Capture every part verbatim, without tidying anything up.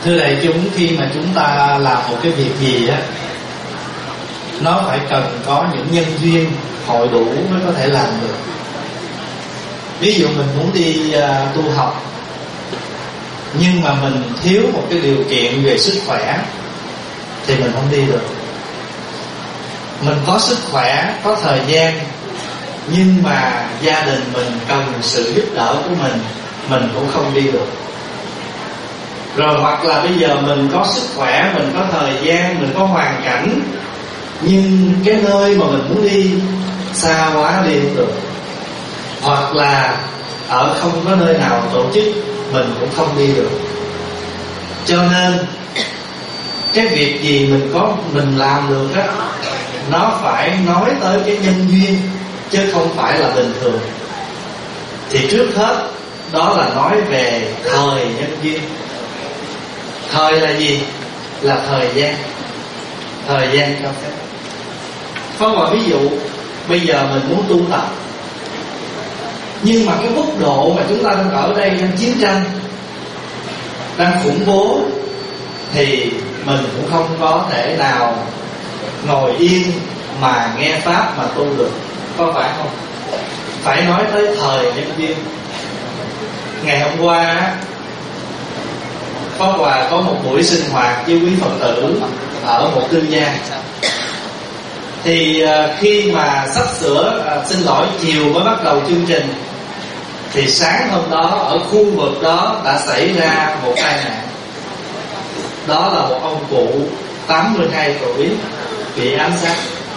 Thưa đại chúng, khi mà chúng ta làm một cái việc gì á, nó phải cần có những nhân duyên hội đủ mới có thể làm được. Ví dụ mình muốn đi uh, tu học, nhưng mà mình thiếu một cái điều kiện về sức khỏe thì mình không đi được. Mình có sức khỏe, có thời gian, nhưng mà gia đình mình cần sự giúp đỡ của mình, mình cũng không đi được. Rồi hoặc là bây giờ mình có sức khỏe, mình có thời gian, mình có hoàn cảnh, nhưng cái nơi mà mình muốn đi xa quá đi không được. Hoặc là ở không có nơi nào tổ chức, mình cũng không đi được. Cho nên cái việc gì mình có mình làm được á, nó phải nói tới cái nhân duyên, chứ không phải là bình thường. Thì trước hết đó là nói về thời nhân duyên. Thời là gì? Là thời gian. Thời gian cho phép. Có một ví dụ, bây giờ mình muốn tu tập, nhưng mà cái mức độ mà chúng ta đang ở đây đang chiến tranh, đang khủng bố, thì mình cũng không có thể nào ngồi yên mà nghe pháp mà tu được, có phải không? Phải nói tới thời nhân duyên. Ngày hôm qua Pháp Hòa có một buổi sinh hoạt với quý Phật tử ở một tư gia. Thì khi mà sắp sửa, à, xin lỗi, chiều mới bắt đầu chương trình, thì sáng hôm đó ở khu vực đó đã xảy ra một tai nạn. Đó là một ông cụ tám mươi hai tuổi bị ám sát.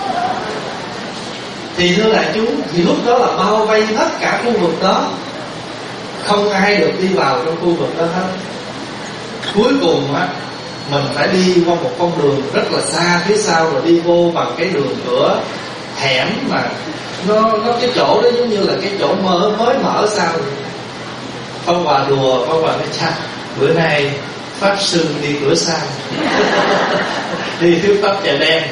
Thì thưa đại chúng, thì lúc đó là bao vây tất cả khu vực đó, không ai được đi vào trong khu vực đó hết. Cuối cùng á, mình phải đi qua một con đường rất là xa phía sau, rồi đi vô bằng cái đường cửa hẻm mà nó nó cái chỗ đó giống như là cái chỗ mở mới mở sao. Phong Hòa đùa, Phong Hòa nói chắc bữa nay pháp sư đi cửa sau đi thuyết pháp chợ đen.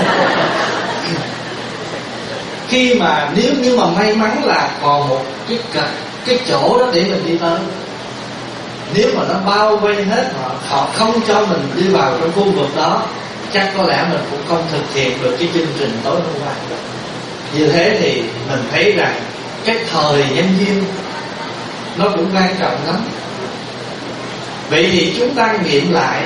Khi mà nếu như mà may mắn là còn một cái cái chỗ đó để mình đi tới, nếu mà nó bao vây hết, họ, họ không cho mình đi vào trong khu vực đó, chắc có lẽ mình cũng không thực hiện được cái chương trình tối hôm qua. Như thế thì mình thấy rằng cái thời nhân duyên nó cũng quan trọng lắm. Vậy thì chúng ta nghiệm lại,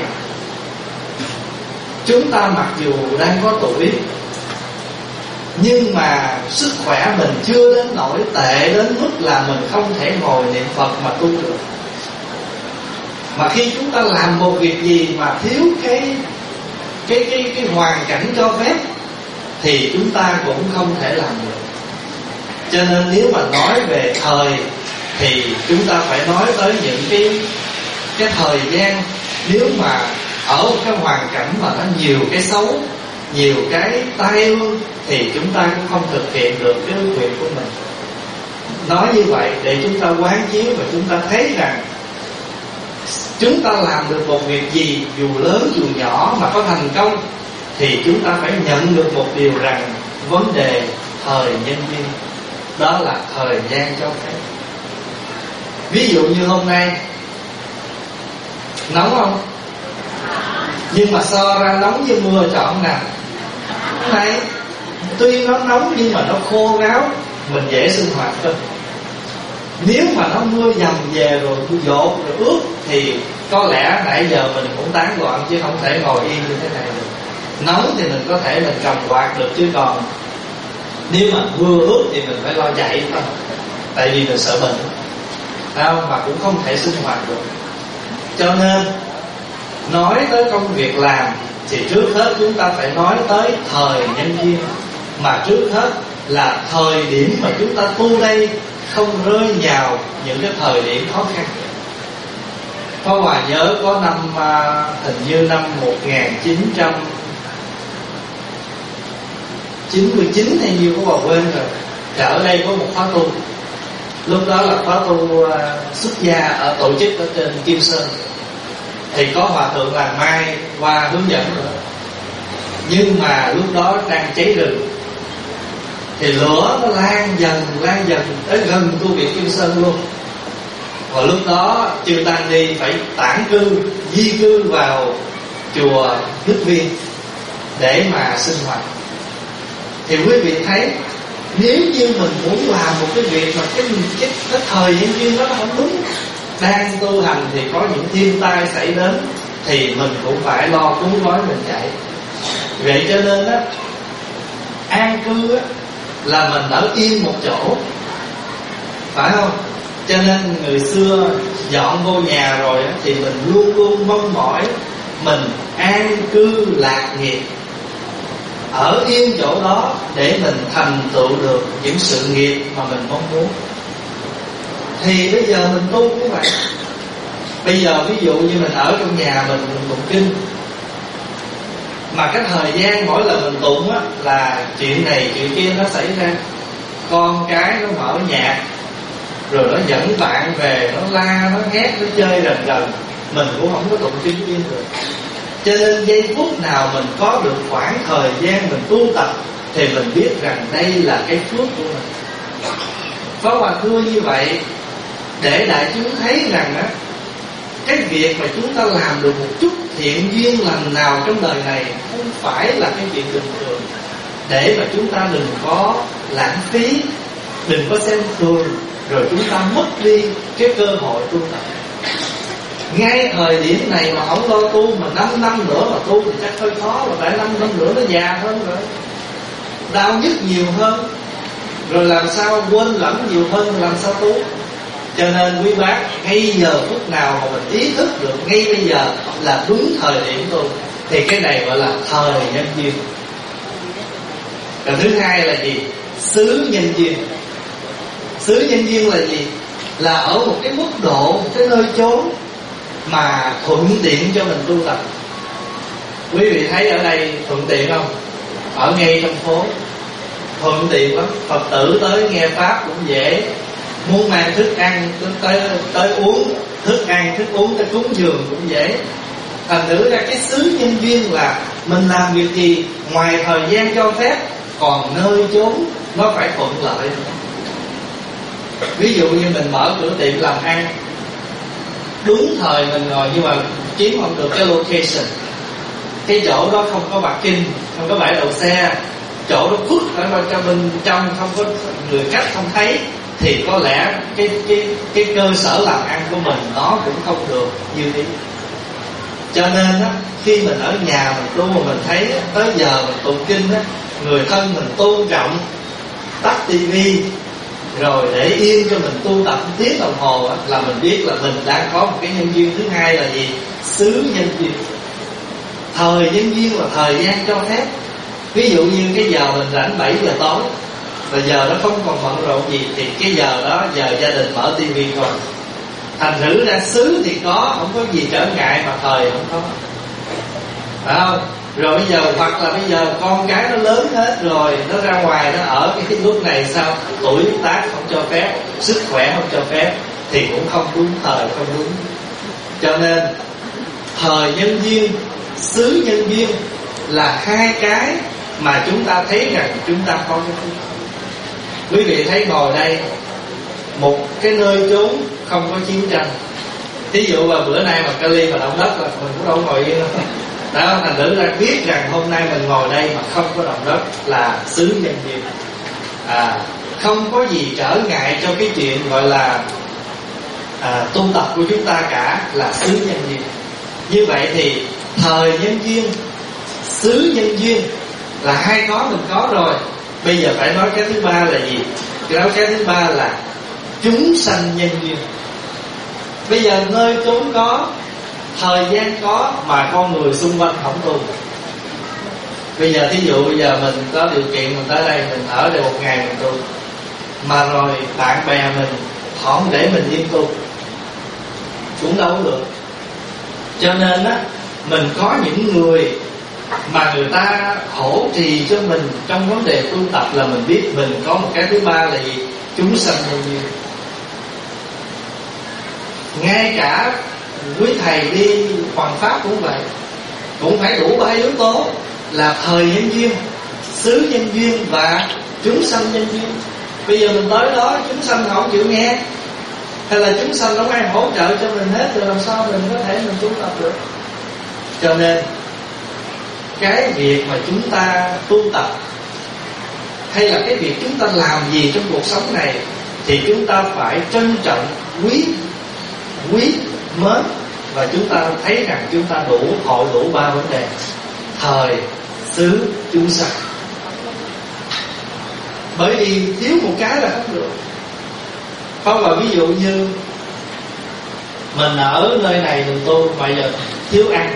chúng ta mặc dù đang có tuổi, nhưng mà sức khỏe mình chưa đến nỗi tệ đến mức là mình không thể ngồi niệm Phật mà tu được. Mà khi chúng ta làm một việc gì mà thiếu cái cái cái cái hoàn cảnh cho phép, thì chúng ta cũng không thể làm được. Cho nên nếu mà nói về thời, thì chúng ta phải nói tới những cái cái thời gian, nếu mà ở một cái hoàn cảnh mà nó nhiều cái xấu, nhiều cái tai ương, thì chúng ta cũng không thực hiện được cái ước nguyện của mình. Nói như vậy để chúng ta quán chiếu và chúng ta thấy rằng chúng ta làm được một việc gì, dù lớn dù nhỏ mà có thành công, thì chúng ta phải nhận được một điều rằng vấn đề thời nhân duyên, đó là thời gian cho phép. Ví dụ như hôm nay nóng không? Nhưng mà so ra nóng với mưa chọn nào? Này, tuy nó nóng nhưng mà nó khô ráo, mình dễ sinh hoạt hơn. Nếu mà nó mưa dầm về rồi dột rồi ướt, thì có lẽ nãy giờ mình cũng tán loạn, chứ không thể ngồi yên như thế này được. Nóng thì mình có thể mình cầm quạt được, chứ còn nếu mà mưa ướt thì mình phải lo chạy thôi, tại vì mình sợ bệnh, không, mà cũng không thể sinh hoạt được. Cho nên nói tới công việc làm thì trước hết chúng ta phải nói tới thời nhân duyên. Mà trước hết là thời điểm mà chúng ta tu đây không rơi vào những cái thời điểm khó khăn. Pháp Hòa nhớ có năm hình như năm một nghìn chín trăm chín mươi chín hay nhiêu, có Hòa quên rồi. Thì ở đây có một khóa tu, lúc đó là khóa tu xuất gia ở tổ chức ở trên Kim Sơn. Thì có Hòa thượng Làng Mai qua hướng dẫn rồi. Nhưng mà lúc đó đang cháy rừng, thì lửa nó lan dần lan dần tới gần tu viện Kim Sơn luôn. Và lúc đó chư tăng đi phải tản cư, di cư vào chùa Đức Viên để mà sinh hoạt. Thì quý vị thấy, nếu như mình muốn làm một cái việc mà cái cái, cái thời nhân duyên đó nó không đúng, đang tu hành thì có những thiên tai xảy đến, thì mình cũng phải lo cứu gói mình chạy. Vậy cho nên á, an cư á là mình ở yên một chỗ, phải không? Cho nên người xưa dọn vô nhà rồi á, thì mình luôn luôn mong mỏi mình an cư lạc nghiệp, ở yên chỗ đó để mình thành tựu được những sự nghiệp mà mình mong muốn. Thì bây giờ mình tu cũng vậy. Bây giờ ví dụ như mình ở trong nhà mình, mình tụng kinh, mà cái thời gian mỗi lần mình tụng á là chuyện này chuyện kia nó xảy ra. Con cái nó mở nhạc, rồi nó dẫn bạn về, nó la, nó hét, nó chơi rần rần, mình cũng không có tụng kinh yên được. Cho nên giây phút nào mình có được khoảng thời gian mình tu tập thì mình biết rằng đây là cái phước của mình. Pháp Hòa thưa như vậy để đại chúng thấy rằng á, cái việc mà chúng ta làm được một chút thiện duyên lành nào trong đời này không phải là cái chuyện bình thường, để mà chúng ta đừng có lãng phí, đừng có xem thường, rồi chúng ta mất đi cái cơ hội tu tập. Ngay thời điểm này mà không lo tu, mà năm năm nữa mà tu thì chắc hơi khó rồi, tại năm năm nữa nó già hơn rồi, đau nhức nhiều hơn, rồi làm sao quên lẫn nhiều hơn, làm sao tu. Cho nên quý bác, ngay giờ phút nào mà mình ý thức được ngay bây giờ là đúng thời điểm tu, thì cái này gọi là thời nhân duyên. Còn thứ hai là gì? Xứ nhân duyên. Xứ nhân duyên là gì? Là ở một cái mức độ, một cái nơi chốn mà thuận tiện cho mình tu tập. Quý vị thấy ở đây thuận tiện không? Ở ngay trong phố thuận tiện lắm, Phật tử tới nghe pháp cũng dễ, muốn mang thức ăn tới, tới uống thức ăn, thức uống tới cúng dường cũng dễ. Thành thử ra cái xứ nhân duyên là mình làm việc gì ngoài thời gian cho phép, còn nơi chốn nó phải thuận lợi. Ví dụ như mình mở cửa tiệm làm ăn, đúng thời mình ngồi, nhưng mà kiếm không được cái location, cái chỗ đó không có parking, không có bãi đậu xe, chỗ đó khuất ở trong bên trong, không có người khách không thấy, thì có lẽ cái cái cái cơ sở làm ăn của mình nó cũng không được như ý. Cho nên á, khi mình ở nhà mình tu mà mình thấy tới giờ mình tụng kinh á, người thân mình tôn trọng, tắt tivi rồi để yên cho mình tu tập một tiếng đồng hồ á, là mình biết là mình đang có một cái nhân duyên. Thứ hai là gì? Xứ nhân duyên. Thời nhân duyên là thời gian cho phép. Ví dụ như cái giờ mình rảnh bảy giờ tối, và giờ nó không còn bận rộn gì, thì cái giờ đó giờ gia đình mở tivi coi. Thành thử ra xứ thì có, không có gì trở ngại, mà thời không có, phải không? Rồi bây giờ, hoặc là bây giờ con cái nó lớn hết rồi, nó ra ngoài nó ở cái lúc này sao, tuổi tác không cho phép, sức khỏe không cho phép, thì cũng không đúng thời, không đúng. Cho nên thời nhân duyên, xứ nhân duyên là hai cái mà chúng ta thấy rằng chúng ta có cái phước. Quý vị thấy ngồi đây, một cái nơi chốn không có chiến tranh. Ví dụ vào bữa nay mà Cali mà động đất là mình cũng đâu ngồi yên đâu. Đó, thành thử ra biết rằng hôm nay mình ngồi đây mà không có động đất là xứ nhân duyên. À, không có gì trở ngại cho cái chuyện gọi là à, tu tập của chúng ta cả, là xứ nhân duyên. Như vậy thì thời nhân duyên, xứ nhân duyên là hai có mình có rồi. Bây giờ phải nói cái thứ ba là gì? Nói cái thứ ba là chúng sanh nhân duyên. Bây giờ nơi chốn có, thời gian có, mà con người xung quanh không tu. Bây giờ thí dụ bây giờ mình có điều kiện mình tới đây, mình ở đây một ngày mình tu, mà rồi bạn bè mình không để mình yên tu cũng đâu có được. Cho nên á, mình có những người mà người ta hỗ trì cho mình trong vấn đề tu tập, là mình biết mình có một cái thứ ba là gì? Chúng sanh nhân duyên. Ngay cả quý thầy đi hoàn pháp cũng vậy, cũng phải đủ ba yếu tố là thời nhân duyên, xứ nhân duyên và chúng sanh nhân duyên. Bây giờ mình tới đó chúng sanh họ không chịu nghe, hay là chúng sanh không ai hỗ trợ cho mình hết, rồi làm sao mình có thể mình tu tập được? Cho nên cái việc mà chúng ta tu tập, hay là cái việc chúng ta làm gì trong cuộc sống này, thì chúng ta phải trân trọng, quý quý mến, và chúng ta thấy rằng chúng ta đủ hội đủ ba vấn đề: thời, xứ, chúng sanh. Bởi vì thiếu một cái là không được. Không, và ví dụ như mình ở nơi này mình tu mà giờ thiếu ăn,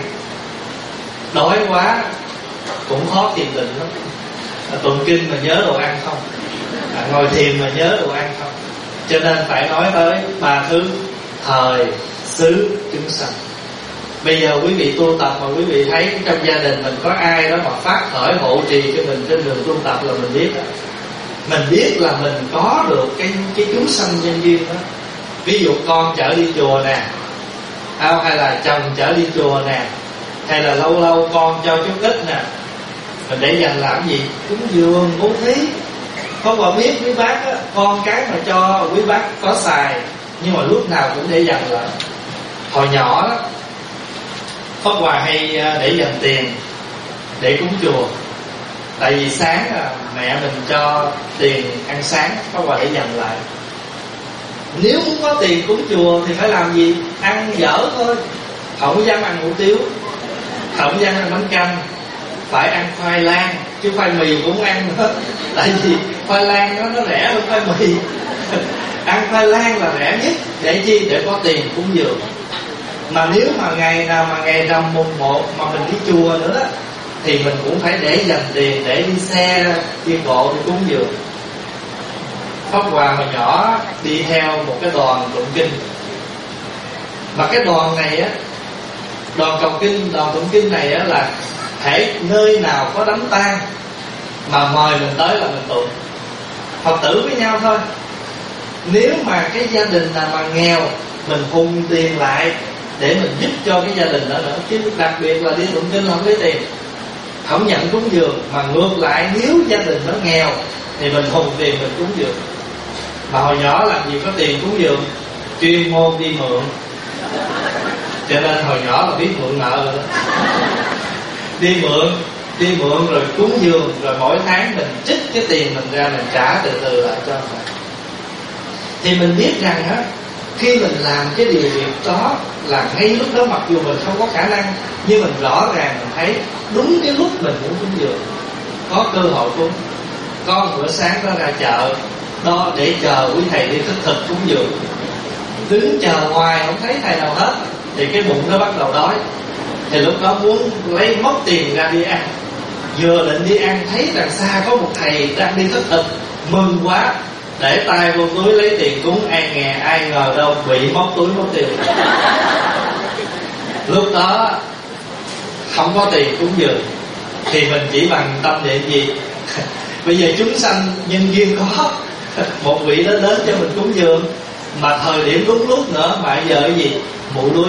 đói quá cũng khó thiền định lắm. Tụng kinh mà nhớ đồ ăn không, à, ngồi thiền mà nhớ đồ ăn không. Cho nên phải nói tới ba thứ: thời, xứ, chúng sanh. Bây giờ quý vị tu tập mà quý vị thấy trong gia đình mình có ai đó mà phát khởi hộ trì cho mình trên đường tu tập là mình biết đó. Mình biết là mình có được cái cái chúng sanh nhân duyên đó. Ví dụ con chở đi chùa nè, hay là chồng chở đi chùa nè, hay là lâu lâu con cho chút ít nè, mình để dành làm gì? Cúng dường, bố thí. Không mà biết quý bác á, con cái mà cho quý bác có xài, nhưng mà lúc nào cũng để dành lại. Hồi nhỏ đó, Pháp Hòa hay để dành tiền để cúng chùa. Tại vì sáng là mẹ mình cho tiền ăn sáng, Pháp Hòa để dành lại. Nếu muốn có tiền cúng chùa thì phải làm gì? Ăn dở thôi. Không dám ăn hủ tiếu, không dám ăn bánh canh, phải ăn khoai lang, chứ khoai mì cũng ăn nữa. Tại vì khoai lang nó, nó rẻ hơn khoai mì. Ăn khoai lang là rẻ nhất. Để chi? Để có tiền cúng dường. Mà nếu mà ngày nào mà ngày rằm mùng một mà mình đi chùa nữa đó, thì mình cũng phải để dành tiền để đi xe, đi bộ, đi cúng dường. Pháp Hòa hồi nhỏ đi theo một cái đoàn tụng kinh. Mà cái đoàn này á, đoàn cầu kinh, đoàn tụng kinh này á là thể nơi nào có đám tang mà mời mình tới là mình tụng. Phật tử với nhau thôi. Nếu mà cái gia đình nào mà nghèo, mình hùng tiền lại để mình giúp cho cái gia đình đó nữa. Chứ đặc biệt là đi tụng kinh không lấy tiền, không nhận cúng dường. Mà ngược lại, nếu gia đình nó nghèo thì mình hùng tiền mình cúng dường. Mà hồi nhỏ làm gì có tiền cúng dường, chuyên môn đi mượn. Cho nên hồi nhỏ là biết mượn nợ rồi đó. Đi mượn, đi mượn rồi cúng dường, rồi mỗi tháng mình trích cái tiền mình ra, mình trả từ từ lại cho mình. Thì mình biết rằng á, khi mình làm cái điều việc đó là ngay lúc đó, mặc dù mình không có khả năng, nhưng mình rõ ràng mình thấy đúng cái lúc mình muốn cúng dường, có cơ hội cúng. Có một bữa sáng đó ra chợ đó để chờ quý thầy đi thức thực cúng dường, đứng chờ hoài không thấy thầy nào hết, thì cái bụng nó bắt đầu đói. Thì lúc đó muốn lấy móc tiền ra đi ăn. Vừa định đi ăn thấy đằng xa có một thầy đang đi thức thực, mừng quá, để tay vô túi lấy tiền cúng. Ai nghe ai ngờ đâu bị móc túi móc tiền. Lúc đó không có tiền cúng dường thì mình chỉ bằng tâm niệm gì? Bây giờ chúng sanh nhân duyên có, một vị đó đến cho mình cúng dường, mà thời điểm đúng lúc nữa, mà giờ cái gì? Mụ đuôi.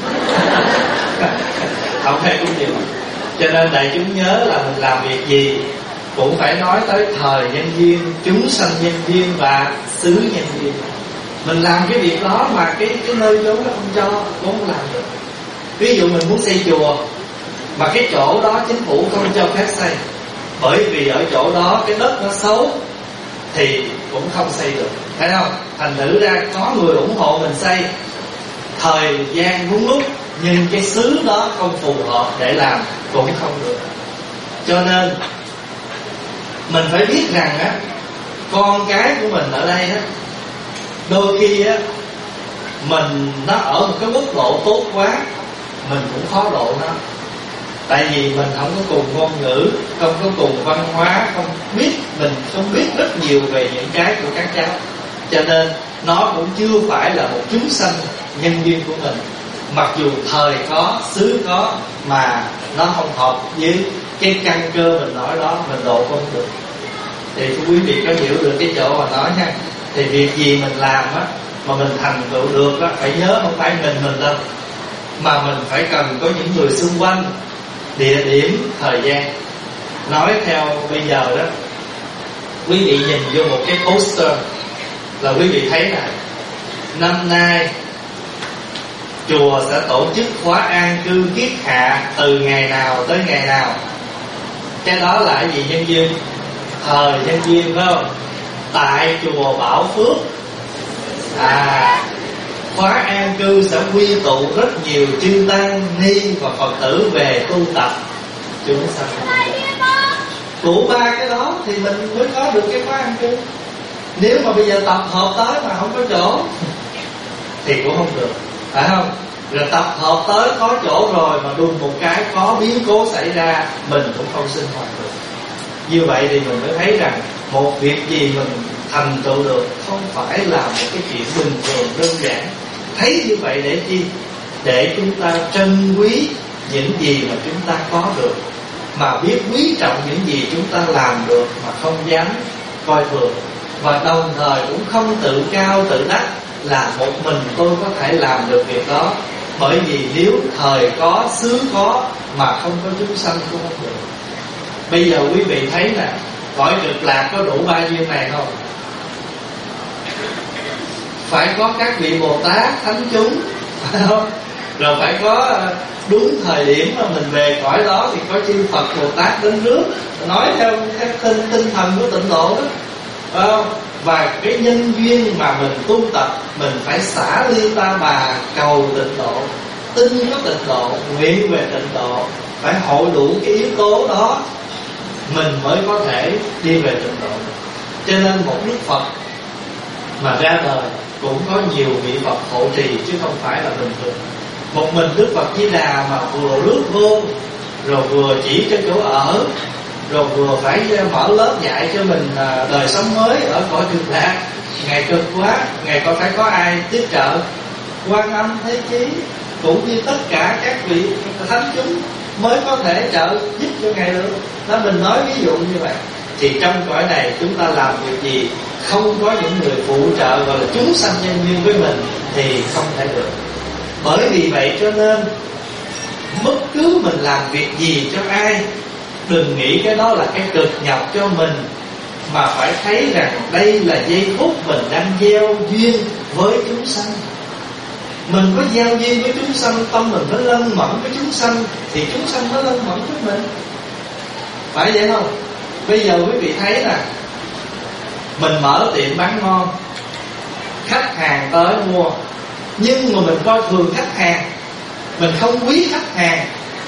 Không thể cúng dường. Cho nên đại chúng nhớ là mình làm việc gì cũng phải nói tới thời nhân duyên, chúng sanh nhân duyên và xứ nhân duyên. Mình làm cái việc đó mà cái cái nơi chốn nó không cho, cũng không làm được. Ví dụ mình muốn xây chùa mà cái chỗ đó chính phủ không cho phép xây, bởi vì ở chỗ đó cái đất nó xấu, thì cũng không xây được, phải không? Thành thử ra có người ủng hộ mình xây, thời gian đúng lúc, nhưng cái xứ đó không phù hợp để làm cũng không được. Cho nên mình phải biết rằng á, con cái của mình ở đây á, đôi khi á, mình nó ở một cái mức độ tốt quá, mình cũng khó độ nó. Tại vì mình không có cùng ngôn ngữ, không có cùng văn hóa, không biết, mình không biết rất nhiều về những cái của các cháu. Cho nên nó cũng chưa phải là một chúng sanh nhân duyên của mình. Mặc dù thời có, xứ có, mà nó không hợp với cái căn cơ mình nói đó, mình độ không được. Thì quý vị có hiểu được cái chỗ mà nói nha. Thì việc gì mình làm á, mà mình thành tựu được á, phải nhớ không phải mình mình đâu, mà mình phải cần có những người xung quanh, địa điểm, thời gian. Nói theo bây giờ đó, quý vị nhìn vô một cái poster là quý vị thấy là năm nay chùa sẽ tổ chức khóa an cư kiết hạ từ ngày nào tới ngày nào. Cái đó là cái gì nhân duyên? Thời nhân duyên phải không? Tại chùa Bảo Phước, à, khóa an cư sẽ quy tụ rất nhiều chư tăng ni và Phật tử về tu tập chúng sanh. Tụ ba cái đó thì mình mới có được cái khóa an cư. Nếu mà bây giờ tập hợp tới mà không có chỗ thì cũng không được, phải không? Rồi tập hợp tới có chỗ rồi mà đùng một cái có biến cố xảy ra, mình cũng không sinh hoạt được. Như vậy thì mình mới thấy rằng một việc gì mình thành tựu được không phải là một cái chuyện bình thường đơn giản. Thấy như vậy để chi? Để chúng ta trân quý những gì mà chúng ta có được, mà biết quý trọng những gì chúng ta làm được mà không dám coi thường. Và đồng thời cũng không tự cao tự đắc là một mình tôi có thể làm được việc đó. Bởi vì nếu thời có, xứ có mà không có chúng sanh cũng không được. Bây giờ quý vị thấy nè, cõi Cực Lạc có đủ ba duyên này không? Phải có các vị Bồ Tát, Thánh chúng, phải không? Rồi phải có đúng thời điểm mà mình về cõi đó thì có chư Phật Bồ Tát đến trước, nói theo cái tinh, tinh thần của tịnh độ đó, phải không? Và cái nhân duyên mà mình tu tập, mình phải xả ly ta bà cầu tịnh độ, tin có tịnh độ, nguyện về tịnh độ, phải hội đủ cái yếu tố đó mình mới có thể đi về tịnh độ. Cho nên một Đức Phật mà ra đời cũng có nhiều vị Phật hộ trì chứ không phải là bình thường. Một mình Đức Phật Di Đà mà vừa rước vô, rồi vừa chỉ cho chỗ ở, rồi vừa phải mở lớp dạy cho mình đời sống mới ở cõi Cực Lạc. Ngài cực quá, Ngài còn phải có ai tiếp trợ. Quan Âm, Thế Chí cũng như tất cả các vị thánh chúng mới có thể trợ giúp cho Ngài được. Đó, mình nói ví dụ như vậy. Thì trong cõi này chúng ta làm việc gì không có những người phụ trợ gọi là chúng sanh nhân duyên với mình thì không thể được. Bởi vì vậy cho nên bất cứ mình làm việc gì cho ai, đừng nghĩ cái đó là cái cực nhọc cho mình, mà phải thấy rằng đây là giây phút mình đang gieo duyên với chúng sanh. Mình có gieo duyên với chúng sanh, tâm mình mới lân mẫn với chúng sanh, thì chúng sanh mới lân mẫn với mình. Phải vậy không? Bây giờ quý vị thấy nè, mình mở tiệm bán ngon, khách hàng tới mua, nhưng mà mình coi thường khách hàng, mình không quý khách hàng,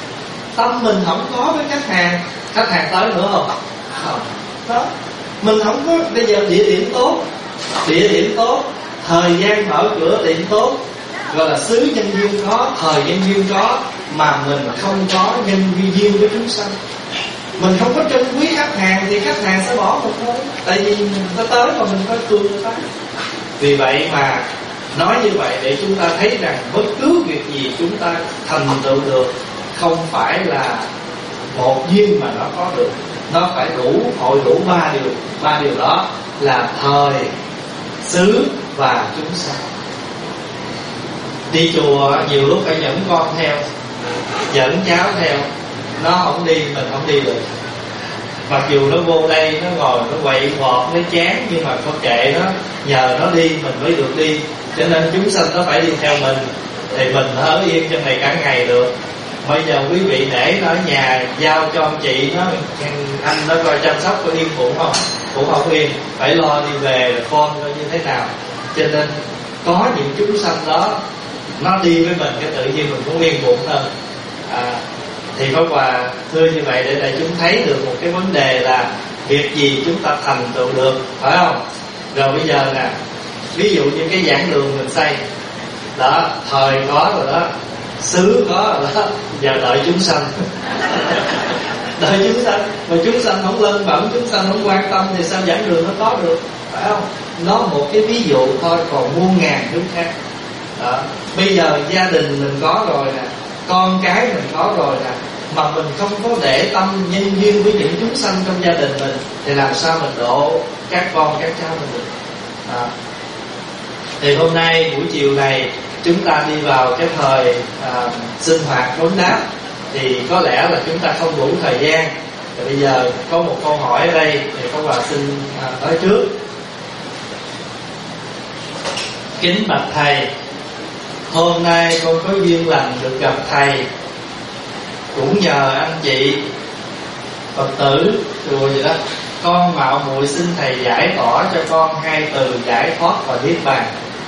tâm mình không có với khách hàng, khách hàng tới nữa không? Không. Đó. Mình không có. Bây giờ địa điểm tốt, địa điểm tốt, thời gian mở cửa tiệm tốt, gọi là xứ nhân duyên có, thời nhân duyên có, mà mình không có nhân duyên với chúng sanh, mình không có trân quý khách hàng thì khách hàng sẽ bỏ mình thôi. Tại vì mình có tới mà mình có thương người ta. Vì vậy mà nói như vậy để chúng ta thấy rằng bất cứ việc gì chúng ta thành tựu được không phải là một duyên mà nó có được, nó phải đủ, hội đủ ba điều. Ba điều đó là thời, xứ và chúng sanh. Đi chùa nhiều lúc phải dẫn con theo, dẫn cháu theo, nó không đi mình không đi được. Mặc dù nó vô đây nó ngồi nó quậy quọt nó chán, nhưng mà con kệ nó, nhờ nó đi mình mới được đi. Cho nên chúng sanh nó phải đi theo mình thì mình ở yên trong này cả ngày được. Bây giờ quý vị để nó ở nhà giao cho ông chị nó, anh nó coi chăm sóc có yên cũng không, cũng không yên, phải lo đi về rồi con nó như thế nào. Cho nên có những chúng sanh đó nó đi với mình, cái tự nhiên mình cũng yên bụng hơn. À, thì Pháp Hòa thưa như vậy để đại chúng thấy được một cái vấn đề là việc gì chúng ta thành tựu được, phải không? Rồi bây giờ nè, ví dụ như cái giảng đường mình xây đó, thời có rồi đó, xứ có rồi đó, giờ đợi chúng sanh. Đợi chúng sanh, mà chúng sanh không lân bẩm, chúng sanh không quan tâm thì sao giảng đường nó có được, phải không? Nó một cái ví dụ thôi, còn muôn ngàn thứ khác đó. Bây giờ gia đình mình có rồi nè, con cái mình có rồi nè, mà mình không có để tâm nhân duyên với những chúng sanh trong gia đình mình thì làm sao mình độ các con các cháu mình được đó. Thì hôm nay buổi chiều này chúng ta đi vào cái thời à, sinh hoạt vấn đáp, thì có lẽ là chúng ta không đủ thời gian. Thì bây giờ có một câu hỏi ở đây thì Pháp Hòa xin à, nói trước. Kính bạch thầy, hôm nay con có duyên lành được gặp thầy, cũng nhờ anh chị Phật tử chùa vậy đó, con mạo muội xin thầy giải tỏ cho con hai từ giải thoát và niết bàn.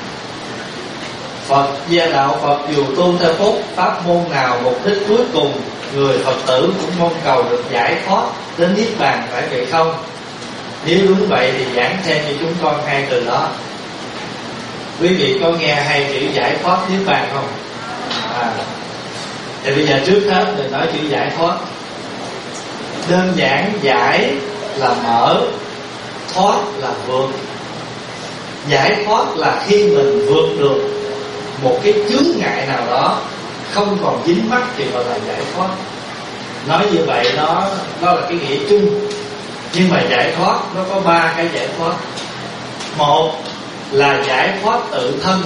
Phật gia đạo Phật dù tu theo phúc pháp môn nào, mục đích cuối cùng người Phật tử cũng mong cầu được giải thoát đến niết bàn, phải vậy không? Nếu đúng vậy thì giảng thêm cho chúng con hai từ đó. Quý vị có nghe hai chữ giải thoát niết bàn không? À, thì bây giờ trước hết mình nói chữ giải thoát. Đơn giản giải là mở, thoát là vượt. Giải thoát là khi mình vượt được một cái chướng ngại nào đó, không còn dính mắc thì gọi là giải thoát. Nói như vậy nó đó là cái nghĩa chung. Nhưng mà giải thoát nó có ba cái giải thoát. Một là giải thoát tự thân,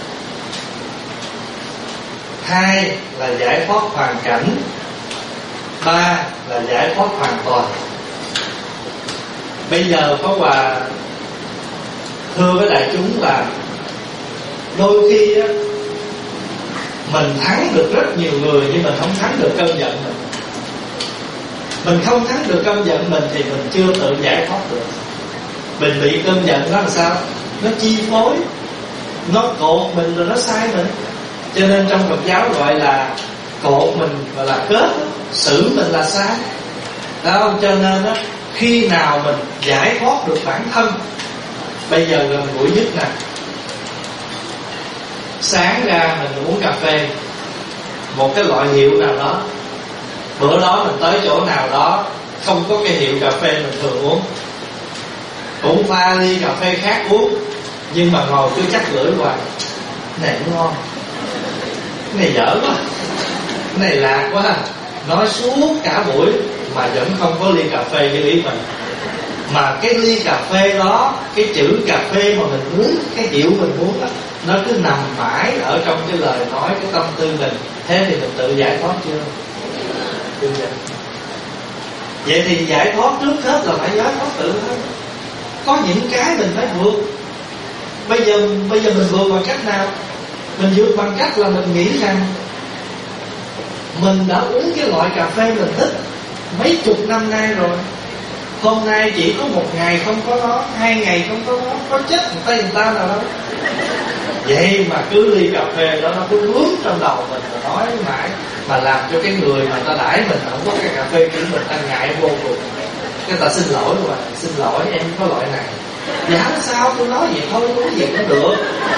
hai là giải thoát hoàn cảnh, ba là giải thoát hoàn toàn. Bây giờ Pháp Hòa thưa với đại chúng là đôi khi á, mình thắng được rất nhiều người nhưng mình không thắng được cơn giận mình. Mình không thắng được cơn giận mình thì mình chưa tự giải thoát được. Mình bị cơn giận nó làm sao? Nó chi phối, nó cột mình rồi nó sai mình. Cho nên trong Phật giáo gọi là cột mình, gọi là kết, xử mình là sai. Đó không? Cho nên đó, khi nào mình giải thoát được bản thân, bây giờ gần gũi nhất nè. Sáng ra mình uống cà phê, một cái loại hiệu nào đó. Bữa đó mình tới chỗ nào đó không có cái hiệu cà phê mình thường uống, cũng pha ly cà phê khác uống, nhưng mà ngồi cứ chắc lưỡi hoài. Cái này ngon, cái này dở quá, cái này lạc quá. Nói suốt cả buổi mà vẫn không có ly cà phê như ý mình. Mà cái ly cà phê đó, cái chữ cà phê mà mình muốn, cái hiệu mình muốn đó, nó cứ nằm mãi ở trong cái lời nói, cái tâm tư mình. Thế thì mình tự giải thoát chưa? Chưa vậy. Vậy thì giải thoát trước hết là phải giải thoát tự thân. Có những cái mình phải vượt. Bây giờ bây giờ mình vượt bằng cách nào? Mình vượt bằng cách là mình nghĩ rằng mình đã uống cái loại cà phê mình thích mấy chục năm nay rồi. Hôm nay chỉ có một ngày không có nó, hai ngày không có nó, có chết một tay người ta nào đâu. Vậy mà cứ ly cà phê đó nó cứ vướng trong đầu mình và nói mãi, mà làm cho cái người mà ta đãi mình không có cái cà phê của mình, ta ngại vô cùng. Cái ta xin lỗi rồi, xin lỗi em có loại này. Dạ sao tôi nói vậy thôi, uống gì cũng được.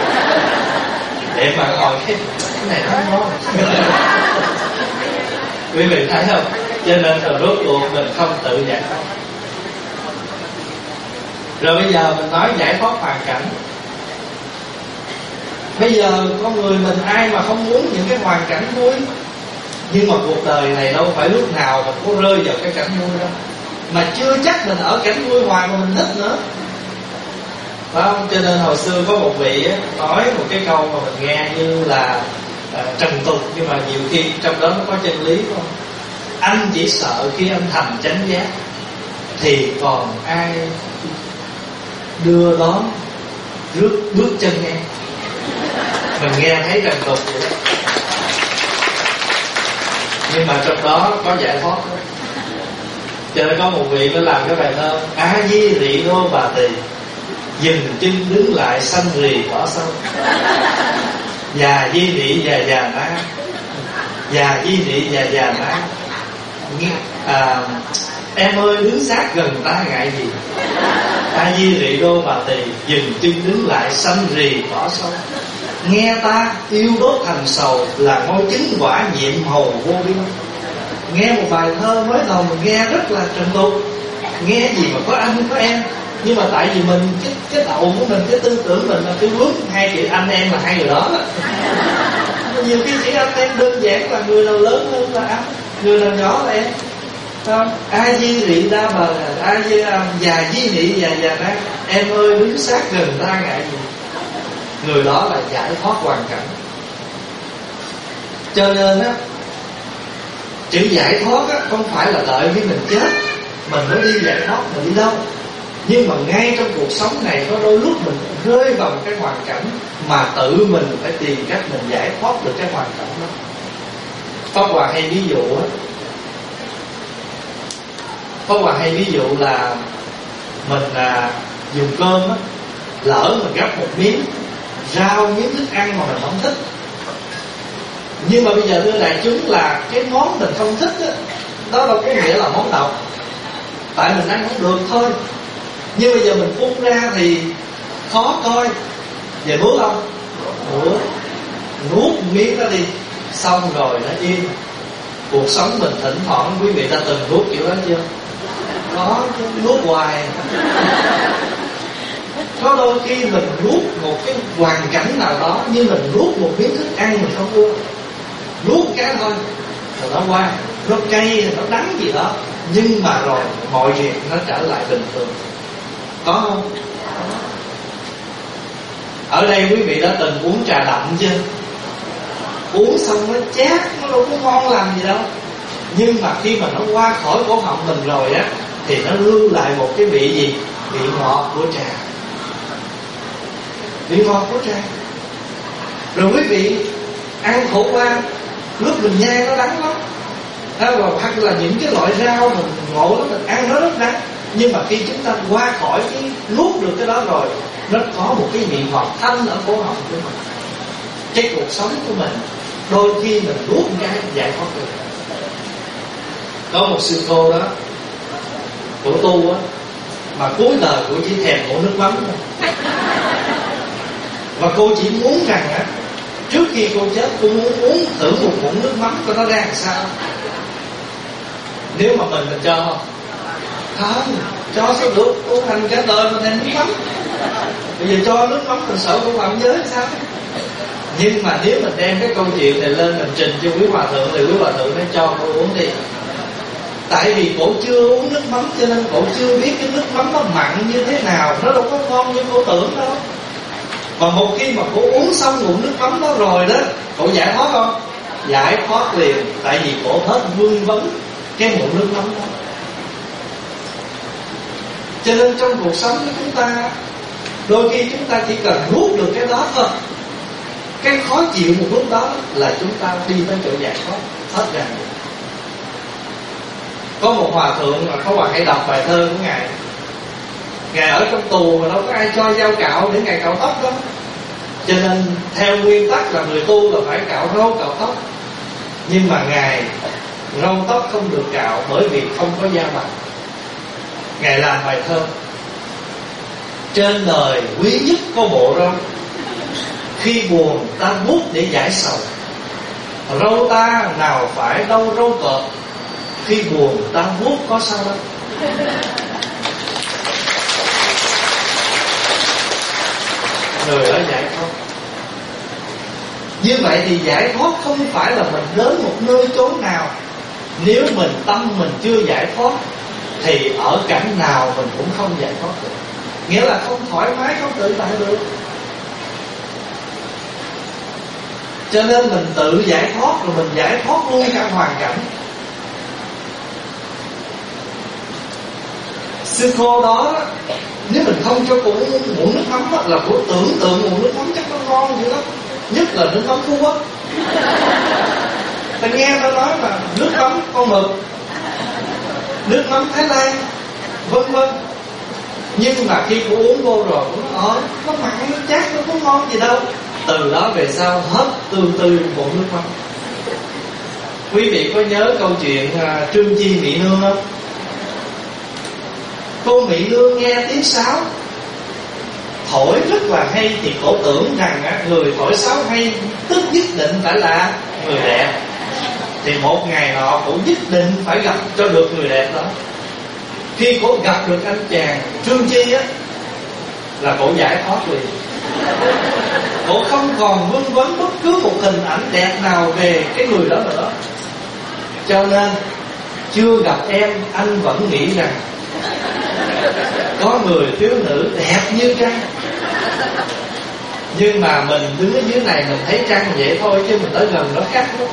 Để mà ngồi cái này nó ngon. Quý vị thấy không? Cho nên rồi rốt cuộc mình không tự giải thoát. Rồi bây giờ mình nói giải thoát hoàn cảnh. Bây giờ con người mình ai mà không muốn những cái hoàn cảnh vui. Nhưng mà cuộc đời này đâu phải lúc nào mình có rơi vào cái cảnh vui đâu. Mà chưa chắc mình ở cảnh vui hoài mà mình thích nữa. Phải không? Cho nên hồi xưa có một vị á, nói một cái câu mà mình nghe như là uh, trần tục, nhưng mà nhiều khi trong đó nó có chân lý không? Anh chỉ sợ khi anh thành chánh giác thì còn ai đưa đón rước bước chân em. Mình nghe thấy trần tục vậy đó. Nhưng mà trong đó có giải thoát đó. Cho nên có một vị mới làm cái bài thơ: A Di Rị Đô Bà Tỳ, dừng chân đứng lại xanh rì cỏ sâu. Già di nị già già ná, già di nị già già ná. À, em ơi đứng sát gần ta ngại gì. A Di Rị Đô Bà Tỳ, dừng chân đứng lại xanh rì cỏ sâu. Nghe ta yêu đốt thành sầu, là ngôi chứng quả nhiệm hầu vô biên. Nghe một bài thơ mới đầu mình nghe rất là trần tục, nghe gì mà có anh có em. Nhưng mà tại vì mình cái, cái đầu của mình, cái tư tưởng mình là cứ vướng hai chữ anh em là hai người đó. Nhiều khi chỉ anh em đơn giản là người nào lớn hơn là anh, người nào nhỏ là em. Không? A Di Rị Đa Bà, A Di già di nị già già ná. Em ơi đứng sát gần ta ngại gì. Người đó là giải thoát hoàn cảnh. Cho nên á, chữ giải thoát á không phải là đợi khi mình chết mình mới đi giải thoát. Mình đi đâu? Nhưng mà ngay trong cuộc sống này, có đôi lúc mình rơi vào một cái hoàn cảnh mà tự mình phải tìm cách mình giải thoát được cái hoàn cảnh đó. Pháp Hòa hay ví dụ á, Pháp Hòa hay ví dụ là mình à, dùng cơm á, lỡ mình gắp một miếng rau, miếng thức ăn mà mình không thích. Nhưng mà bây giờ thưa đại chúng là cái món mình không thích á, đó đâu có nghĩa là món độc, tại mình ăn không được thôi. Nhưng bây giờ mình phun ra thì khó coi. Giờ nuốt không? Nuốt. Nuốt miếng đó đi, xong rồi nó yên. Cuộc sống mình thỉnh thoảng quý vị đã từng nuốt kiểu đó chưa? Có, nuốt hoài. Có đôi khi mình nuốt một cái hoàn cảnh nào đó, nhưng mình nuốt một miếng thức ăn mình không ưa, nuốt một cái thôi rồi nó qua, nó cay, nó đắng gì đó, nhưng mà rồi mọi việc nó trở lại bình thường. Có không? Ở đây quý vị đã từng uống trà đậm chưa? Uống xong nó chát, nó đâu có ngon làm gì đâu. Nhưng mà khi mà nó qua khỏi cổ họng mình rồi á, thì nó lưu lại một cái vị gì? Vị ngọt của trà. Vị ngọt của trà. Rồi quý vị ăn khổ qua, lúc mình nhai nó đắng lắm. Đó, hoặc là những cái loại rau mình ngộ lắm, mình ăn nó rất đắng. Nhưng mà khi chúng ta qua khỏi cái nuốt được cái đó rồi, nó có một cái vị ngọt thanh ở cổ họng của mình. Cái cuộc sống của mình đôi khi mình nuốt một cái giải thoát được. Có một sư cô đó của tu á, mà cuối đời cô chỉ thèm một nước mắm thôi. Và cô chỉ muốn rằng á, trước khi cô chết cô muốn uống thử một muỗng nước mắm coi nó ra làm sao. Nếu mà mình mình cho không? Không, cho sao được, tu hành cả đời mà thèm nước mắm. Bây giờ cho nước mắm mình sợ cô phạm giới sao? Nhưng mà nếu mình đem cái câu chuyện này lên mình trình cho quý hòa thượng, thì quý hòa thượng nói cho cô uống đi. Tại vì cổ chưa uống nước mắm, cho nên cổ chưa biết cái nước mắm nó mặn như thế nào, nó đâu có ngon như cô tưởng đâu. Mà một khi mà cổ uống xong nguồn nước mắm đó rồi đó, cổ giải thoát không? Giải thoát liền. Tại vì cổ hết vương vấn cái nguồn nước mắm đó. Cho nên trong cuộc sống của chúng ta, đôi khi chúng ta chỉ cần nuốt được cái đó thôi. Cái khó chịu một lúc đó là chúng ta đi tới chỗ giải thoát hết ra. Có một hòa thượng mà có hòa hay đọc bài thơ của ngài. Ngài ở trong tù mà đâu có ai cho dao cạo để ngài cạo tóc đó. Cho nên theo nguyên tắc là người tu là phải cạo râu cạo tóc. Nhưng mà ngài râu tóc không được cạo bởi vì không có da mặt. Ngài làm bài thơ: trên đời quý nhất có bộ râu, khi buồn ta vuốt để giải sầu. Râu ta nào phải đâu râu cọp, khi buồn ta vuốt có sao đâu. Người ở giải thoát. Như vậy thì giải thoát không phải là mình đến một nơi chốn nào. Nếu mình tâm mình chưa giải thoát thì ở cảnh nào mình cũng không giải thoát được. Nghĩa là không thoải mái, không tự tại được. Cho nên mình tự giải thoát rồi mình giải thoát luôn cả hoàn cảnh. Sư cô đó, nếu mình không cho cô uống muỗng nước mắm đó, là cô tưởng tượng nguồn nước mắm chắc nó ngon dữ lắm. Nhất là nước mắm Phú Quốc. Ta nghe nó nói là nước mắm con mực, nước mắm Thái Lan, vân vân. Nhưng mà khi cô uống vô rồi, cô nói ờ, nó mặn, nó chát, nó có ngon gì đâu. Từ đó về sau hết tương tư một nước mắm. Quý vị có nhớ câu chuyện uh, Trương Chi Mỹ Nương không? Cô Mỹ Nương nghe tiếng sáo thổi rất là hay, thì cổ tưởng rằng á, người thổi sáo hay tức nhất định phải là người đẹp. Thì một ngày nọ cổ nhất định phải gặp cho được người đẹp đó. Khi cổ gặp được anh chàng Trương Chi á, là cổ giải thoát liền. Cổ không còn vương vấn bất cứ một hình ảnh đẹp nào về cái người đó nữa. Cho nên chưa gặp em, anh vẫn nghĩ rằng có người thiếu nữ đẹp như trăng. Nhưng mà mình đứng ở dưới này mình thấy trăng vậy thôi, chứ mình tới gần nó khác lắm.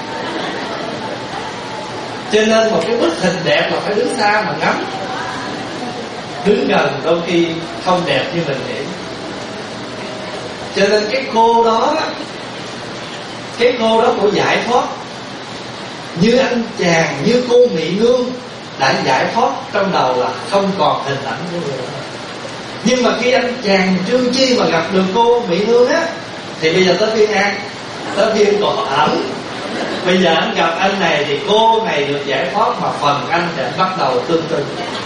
Cho nên một cái bức hình đẹp là phải đứng xa mà ngắm. đứng gần đôi khi không đẹp như mình nghĩ. Cho nên cái cô đó, cái cô đó của giải thoát, như anh chàng, như cô Mỹ Nương đã giải thoát trong đầu là không còn hình ảnh của người đó. Nhưng mà khi anh chàng Trương Chi mà gặp được cô Mỹ Nương á, thì bây giờ tới phiên An, tới phiên còn ẩn. Bây giờ anh gặp anh này thì cô này được giải thoát, mà phần anh sẽ bắt đầu tương tự.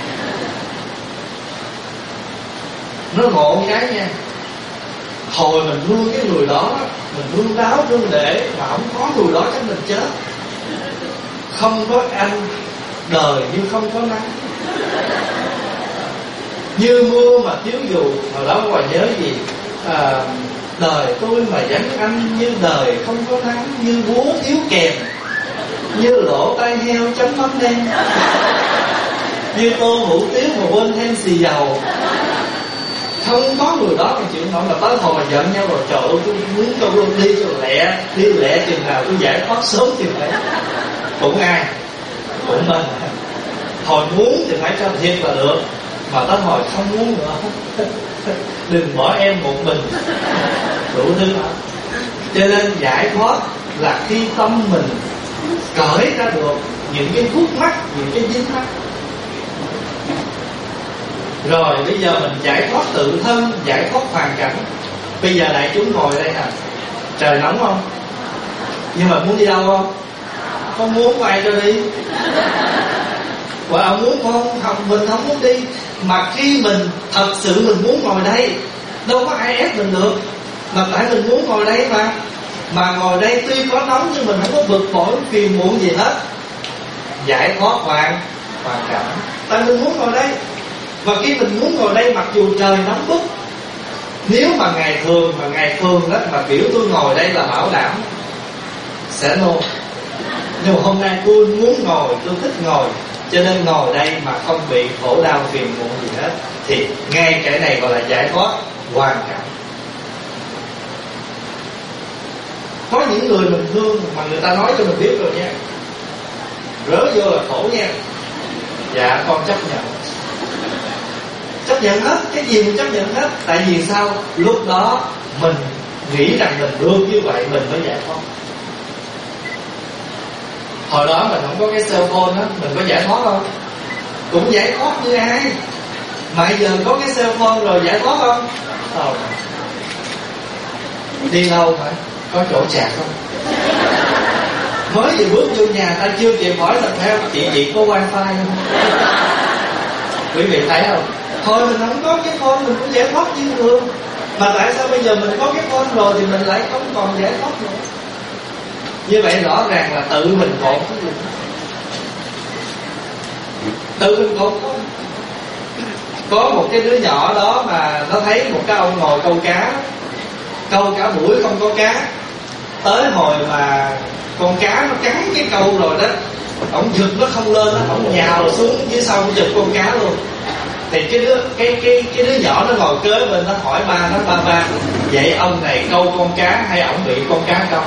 Nó ngộ cái nha. Hồi mình nuôi cái người đó, mình nuôi đáo nuôi để mà không có người đó chắc mình chết. Không có anh, đời như không có nắng. Như mưa mà thiếu dù. Hồi đó còn nhớ gì à, đời tôi mà vắng anh, như đời không có nắng, như búa thiếu kèm, như lỗ tai heo chấm mắm đen, như tô hủ tiếu mà quên thêm xì dầu. Không có người đó mà chịu nổi. Mà tới hồi mà giận nhau rồi, trời ơi, tôi muốn tôi luôn đi cho lẹ, đi lẹ chừng nào tôi giải thoát sớm chừng đấy. Cũng ai cũng mình. Hồi muốn thì phải cho thiệt là được, mà tới hồi không muốn nữa, đừng bỏ em một mình, đủ thứ đó. Cho nên giải thoát là khi tâm mình cởi ra được những cái khúc mắc, những cái dính mắc. Rồi bây giờ mình giải thoát tự thân, giải thoát hoàn cảnh. Bây giờ đại chúng ngồi đây nè, trời nóng không? Nhưng mà muốn đi đâu không? Không muốn, có ai cho đi. Và ông muốn không? Không, mình không muốn đi. Mà khi mình thật sự mình muốn ngồi đây, đâu có ai ép mình được. Mà tại mình muốn ngồi đây mà. Mà ngồi đây tuy có nóng nhưng mình không có bực bội phiền muộn gì hết. Giải thoát hoàn hoàn cảnh. Tại mình muốn ngồi đây. Và khi mình muốn ngồi đây mặc dù trời nóng bức, nếu mà ngày thường mà ngày thường đó mà biểu tôi ngồi đây là bảo đảm sẽ nôn. Nhưng mà hôm nay tôi muốn ngồi, tôi thích ngồi, cho nên ngồi đây mà không bị khổ đau phiền muộn gì hết. Thì ngay cái này gọi là giải thoát hoàn cảnh. Có những người mình thương mà người ta nói cho mình biết rồi nha, rớ vô là khổ nha. Dạ con chấp nhận. Chấp nhận hết, cái gì mình chấp nhận hết. Tại vì sao? Lúc đó mình nghĩ rằng mình được như vậy mình mới giải thoát. Hồi đó mình không có cái cell phone đó, mình có giải thoát không? Cũng giải thoát như ai. Mà giờ có cái cell phone rồi giải thoát không? Không. Đi đâu phải có chỗ sạc không? Mới vừa bước vô nhà ta chưa kịp hỏi là theo chị chị có wifi không? Quý vị thấy không? Thôi mình không có cái phone mình cũng giải thoát như thường. Mà tại sao bây giờ mình có cái phone rồi thì mình lại không còn giải thoát nữa? Như vậy rõ ràng là tự mình cột. Tự mình cột không? Có một cái đứa nhỏ đó mà nó thấy một cái ông ngồi câu cá, câu cả buổi không có cá. Tới hồi mà con cá nó cắn cái câu rồi đó, ổng giật nó không lên đó, ổng nhào xuống phía sau giật con cá luôn. Thì cái đứa cái cái cái đứa nhỏ nó ngồi kế bên nó hỏi ba nó, ba ba vậy ông này câu con cá hay ổng bị con cá câu?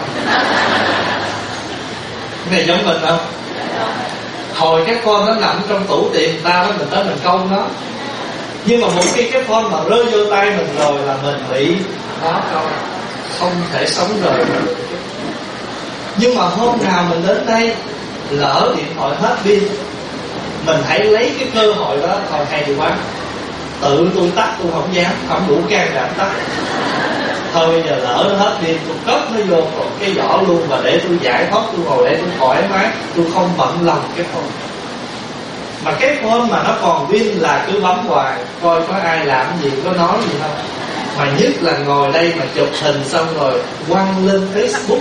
Cái này giống mình không? Hồi cái con nó nằm trong tủ tiệm ta đó, mình tới mình câu nó. Nhưng mà một khi cái phone mà rơi vô tay mình rồi là mình bị nó câu, không thể sống rời được. Nhưng mà hôm nào mình đến đây lỡ điện thoại hết pin, mình hãy lấy cái cơ hội đó. Thôi hay quá, tự tôi tắt, tôi không dám, không đủ can đảm tắt. Thôi bây giờ lỡ nó hết pin, tôi cất nó vô còn cái vỏ luôn, và để tôi giải thoát, tôi ngồi để tôi thoải mái, tôi không bận lòng cái phone. Mà cái phone mà nó còn pin là cứ bấm hoài, coi có ai làm gì, có nói gì không. Mà nhất là ngồi đây mà chụp hình xong rồi quăng lên Facebook,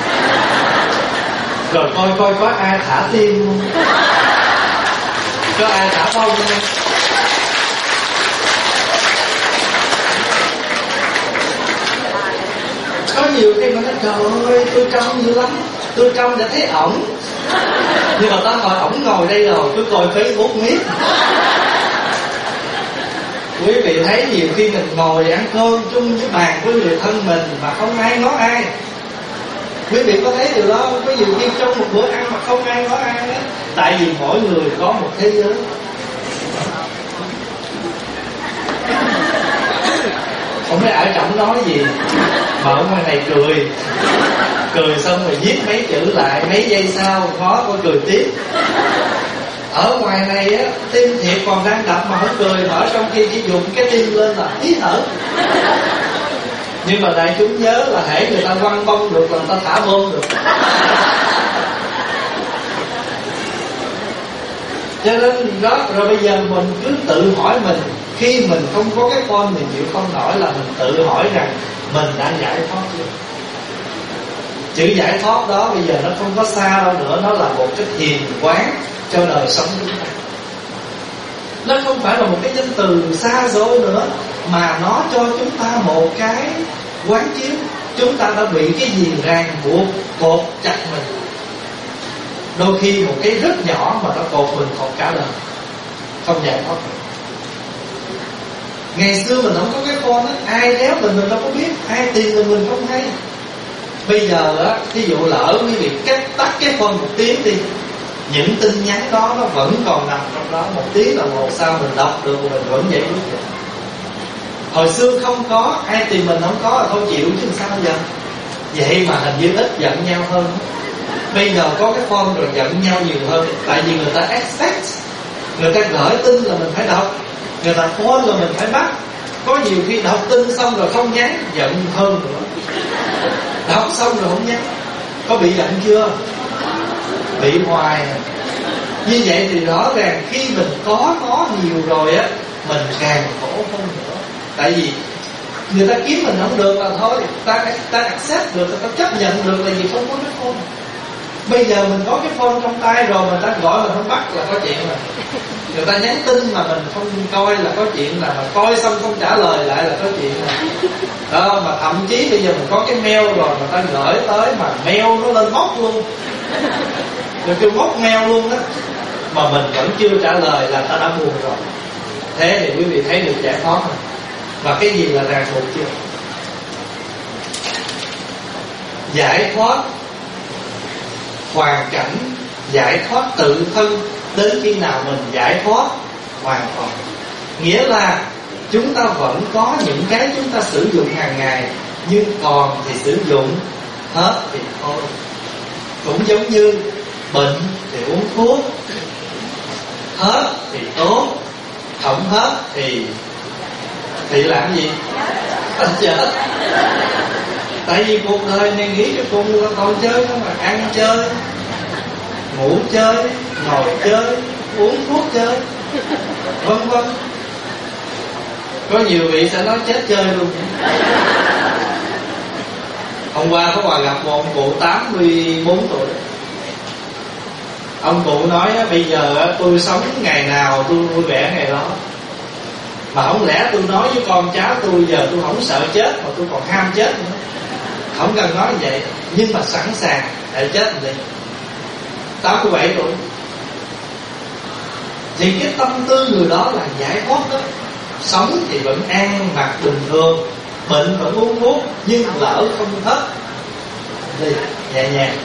rồi coi coi có ai thả tim không, có ai thả bông không. Có nhiều khi mà nói trời ơi tôi trông dữ lắm, tôi trông đã thấy ổng. Nhưng mà ta hỏi ổng ngồi đây rồi cứ coi Facebook miết. Quý vị thấy nhiều khi mình ngồi ăn cơm chung với bàn với người thân mình mà không ai nói ai. Quý vị có thấy điều đó không? Có nhiều khi trong một bữa ăn mà không ai nói ai đó. Tại vì mỗi người có một thế giới. Không biết ở trong nói gì, mà ở ngoài này cười. Cười xong rồi viết mấy chữ lại, mấy giây sau khó có cười tiếp. Ở ngoài này á, tim thiệt còn đang đập mà không cười, mở trong khi chỉ dùng cái tim lên là hít thở. Nhưng mà đại chúng nhớ là hễ người ta quăng bông được là người ta thả bom được. Cho nên đó, rồi bây giờ mình cứ tự hỏi mình, khi mình không có cái con mình chịu không nổi, là mình tự hỏi rằng mình đã giải thoát chưa. Chữ giải thoát đó bây giờ nó không có xa đâu nữa, nó là một cái thiền quán cho đời sống chúng ta. Nó không phải là một cái danh từ xa xôi nữa, mà nó cho chúng ta một cái quán chiếu. Chúng ta đã bị cái gì ràng buộc, cột chặt mình. Đôi khi một cái rất nhỏ mà nó cột mình cột cả đời, không giải thoát được. Ngày xưa mình không có cái con á, ai đéo mình mình đâu có biết, ai tìm mình mình không hay. Bây giờ á, ví dụ lỡ quý vị cắt tắt cái phone một tiếng đi, những tin nhắn đó nó vẫn còn nằm trong đó. Một tiếng đồng hồ sau mình đọc được, mình vẫn giải quyết được. Hồi xưa không có, ai tìm mình không có là thôi chịu chứ sao giờ. Vậy mà hình như ít giận nhau hơn. Bây giờ có cái phone rồi giận nhau nhiều hơn. Tại vì người ta expect, người ta gửi tin là mình phải đọc, người ta phone là mình phải bắt. Có nhiều khi đọc tin xong rồi không nhắn, giận hơn nữa. Đọc xong rồi không nhắn. Có bị giận chưa? Bị hoài à. Như vậy thì rõ ràng khi mình có có nhiều rồi á, mình càng khổ hơn nữa. Tại vì người ta kiếm mình không được là thôi, ta, ta accept được, ta chấp nhận được là vì không có cái phone. Bây giờ mình có cái phone trong tay rồi, người ta gọi mình không bắt là có chuyện rồi. Người ta nhắn tin mà mình không coi là có chuyện, là mà coi xong không trả lời lại là có chuyện rồi. Đó, mà thậm chí bây giờ mình có cái mail rồi, người ta gửi tới mà mail nó lên móc luôn, rồi kêu móc mail luôn đó, mà mình vẫn chưa trả lời là ta đã buồn rồi. Thế thì quý vị thấy được giải thoát rồi. Và cái gì là ràng buộc chưa? Giải thoát hoàn cảnh, giải thoát tự thân, đến khi nào mình giải thoát hoàn toàn. Nghĩa là chúng ta vẫn có những cái chúng ta sử dụng hàng ngày, nhưng còn thì sử dụng, hết thì thôi. Cũng giống như bệnh thì uống thuốc, hết thì tốt, không hết thì thì làm gì? Chết. Tại vì cuộc đời này nghĩ cho cùng là còn chơi không, mà ăn chơi, ngủ chơi, ngồi chơi, uống thuốc chơi, vân vân. Có nhiều vị sẽ nói chết chơi luôn. Hôm qua có hòa gặp một ông cụ tám mươi bốn tuổi. Ông cụ nói bây giờ tôi sống ngày nào tôi vui vẻ ngày đó. Mà không lẽ tôi nói với con cháu tôi giờ tôi không sợ chết mà tôi còn ham chết nữa. Không cần nói vậy, nhưng mà sẵn sàng để chết đi. tám mươi bảy tuổi. Thì cái tâm tư người đó là giải thoát đó. Sống thì vẫn an mặc bình thường, bệnh vẫn uống thuốc, nhưng lỡ không hết đi nhẹ nhàng,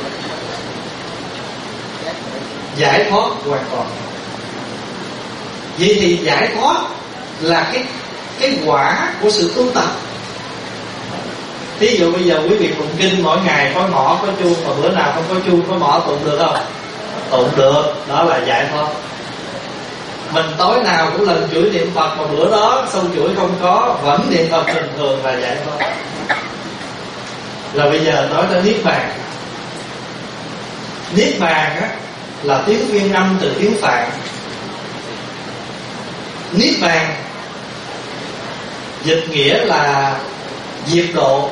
giải thoát hoàn toàn. Vậy thì giải thoát là cái cái quả của sự tu tập. Ví dụ bây giờ quý vị tụng kinh mỗi ngày có mõ có chuông, mà bữa nào không có chuông có mõ tụng được không? Tụng được, đó là giải thoát. Mình tối nào cũng lần chuỗi niệm Phật, mà bữa đó xong chuỗi không có, vẫn niệm Phật bình thường là giải thoát. Rồi bây giờ nói tới Niết Bàn. Niết Bàn á là tiếng phiên âm từ tiếng Phạn. Niết Bàn dịch nghĩa là diệt độ,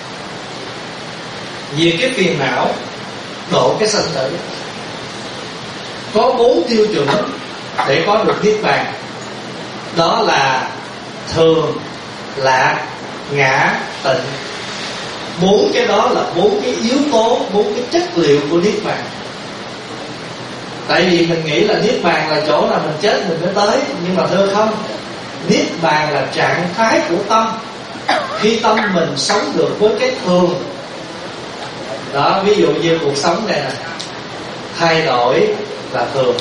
diệt cái phiền não, độ cái sanh tử. Có bốn tiêu chuẩn để có được Niết Bàn. Đó là thường, lạc, ngã, tịnh. Bốn cái đó là bốn cái yếu tố, bốn cái chất liệu của Niết Bàn. Tại vì mình nghĩ là Niết Bàn là chỗ nào mình chết mình mới tới, nhưng mà thưa không, Niết Bàn là trạng thái của tâm. Khi tâm mình sống được với cái thường đó, ví dụ như cuộc sống này nè, thay đổi là thường,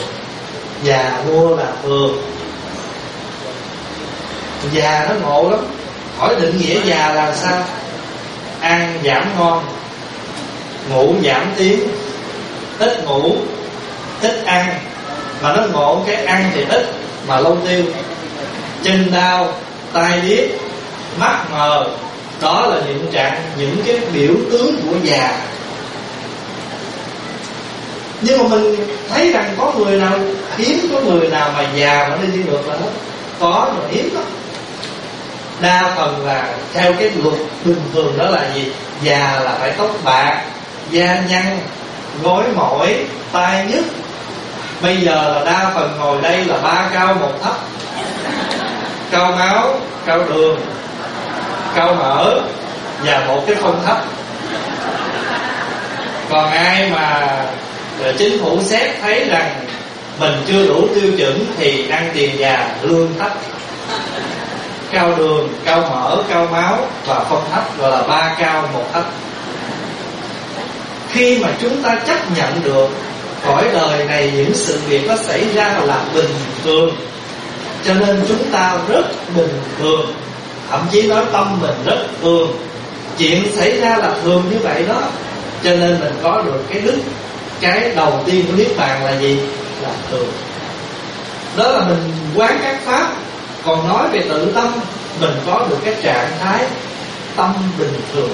già nua là thường. Già nó ngộ lắm, Hỏi định nghĩa già là sao? Ăn giảm ngon, ngủ giảm tiếng, ít ngủ, ít ăn. Mà nó ngộ cái ăn thì ít mà lâu tiêu. Chân đau, tai điếc, mắt mờ. Đó là những trạng, những cái biểu tướng của già. Nhưng mà mình thấy rằng có người nào, hiếm có người nào mà già mà đi đi ngược lại hết. Có mà hiếm lắm. Đa phần là theo cái luật bình thường đó là gì? Già là phải tóc bạc, da nhăn, gối mỏi, tai nhức. Bây giờ là đa phần ngồi đây là ba cao một thấp. Cao máu, cao đường, cao mỡ và một cái phong thấp. Còn ai mà chính phủ xét thấy rằng mình chưa đủ tiêu chuẩn thì ăn tiền già, lương thấp. Cao đường, cao mỡ, cao máu và phong thấp, gọi là ba cao một thấp. Khi mà chúng ta chấp nhận được cõi đời này những sự việc nó xảy ra là bình thường, cho nên chúng ta rất bình thường, thậm chí nói tâm mình rất thường. Chuyện xảy ra là thường như vậy đó, cho nên mình có được cái đức. Cái đầu tiên của Niết Bàn là gì? Là thường. Đó là mình quán các pháp. Còn nói về tự tâm, mình có được cái trạng thái tâm bình thường.